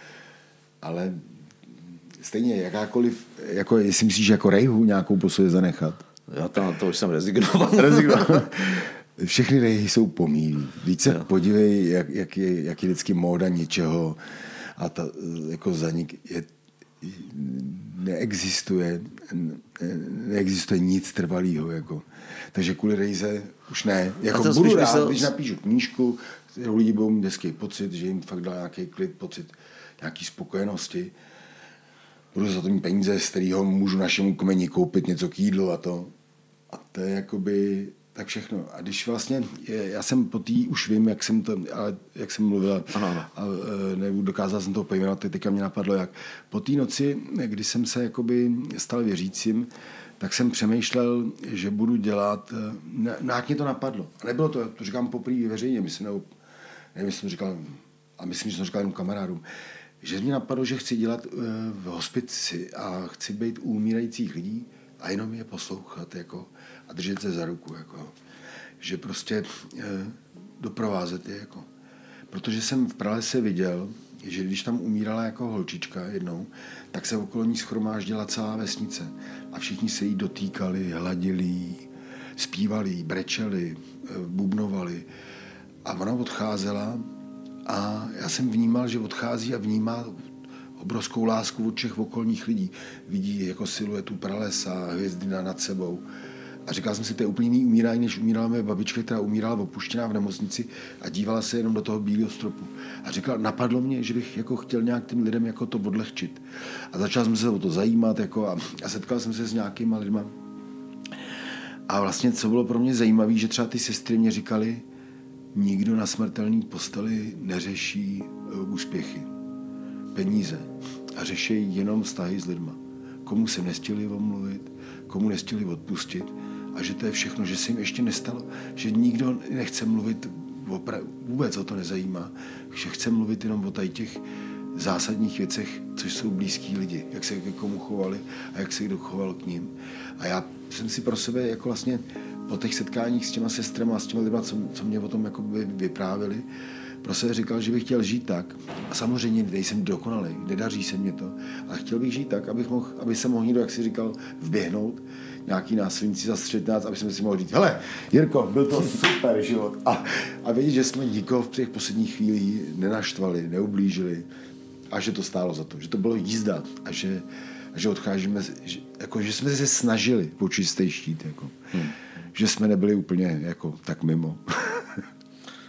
Ale stejně jakákoliv, jako jestli myslíš, jako rejhu nějakou po sobě zanechat. Já tam to už jsem rezignoval. rezignoval. Všechny rejhy jsou pomílí. Víc se jo. podívej, jak, jak, je, jak je vždycky móda něčeho a ta, jako zanik je, neexistuje, neexistuje nic trvalého. Jako. Takže kvůli Rejze už ne. Jako budu rád, myslel... když napíšu knížku, kterou lidi budou mít hezký pocit, že jim fakt dá nějaký klid, pocit nějaký spokojenosti. Budu za to mít peníze, z kterého můžu našemu kmeni koupit něco k jídlu a to. A to je jakoby tak všechno. A když vlastně, já jsem po tý, už vím, jak jsem to, ale jak jsem mluvil, ano, ano. a nebudu, dokázal jsem to pojmenovat, teďka mě napadlo, jak po té noci, kdy jsem se jakoby stal věřícím, tak jsem přemýšlel, že budu dělat, ne, nějak mě to napadlo. A nebylo to, to říkám poprvé veřejně, myslím, nebo, nevím, jestli jsem říkal, a myslím, že jsem říkal jenom kamarádům, že mě napadlo, že chci dělat v hospici a chci být u umírajících lidí a jenom je poslouchat, jako, a držet se za ruku, jako, že prostě e, doprovázet je, jako. Protože jsem v pralese viděl, že když tam umírala jako holčička jednou, tak se okolo ní shromáždila celá vesnice a všichni se jí dotýkali, hladili jí, zpívali jí, brečeli, bubnovali a ona odcházela a já jsem vnímal, že odchází a vnímá obrovskou lásku od všech okolních lidí. Vidí jako siluetu pralesa, hvězdy nad sebou. A říkal jsem si, to je úplně jiný umírání, než umírala moje babička, která umírala opuštěná v nemocnici a dívala se jenom do toho bílého stropu. A říkal, napadlo mě, že bych jako chtěl nějak těm lidem jako to odlehčit. A začal jsem se o to zajímat jako a, a setkal jsem se s nějakýma lidma. A vlastně, co bylo pro mě zajímavé, že třeba ty sestry mě říkali, nikdo na smrtelné posteli neřeší úspěchy, peníze a řeší jenom vztahy s lidma. Komu se nestihli omluvit, komu nestihli odpustit a že to je všechno, že se jim ještě nestalo, že nikdo nechce mluvit, opra- vůbec o to nezajímá, že chce mluvit jenom o tady těch zásadních věcech, což jsou blízký lidi, jak se k komu chovali a jak se kdo choval k ním. A já jsem si pro sebe jako vlastně po těch setkáních s těma sestrama a s těma lidma, co, co mě o tom jako vyprávěli, pro sebe říkal, že bych chtěl žít tak. A samozřejmě nejsem dokonalý, nedaří se mě to, ale chtěl bych žít tak, abych mohl, aby se mohl někdo, jak jsi říkal, vběhnout, nějaký násilníci zastřelit nás, aby jsme si mohli říct, hele, Jirko, byl to super život. A, a vědět, že jsme nikoho v těch posledních chvílích nenaštvali, neublížili a že to stálo za to, že to bylo jízda a že, a že odcházíme, že, jako, že jsme se snažili po čistý štít, jako, hmm. že jsme nebyli úplně jako, tak mimo.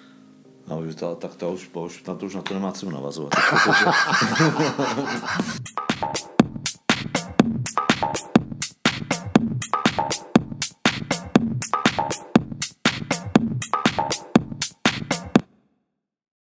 No, tak to už, už, na to už na to nemá cenu navazovat. Protože...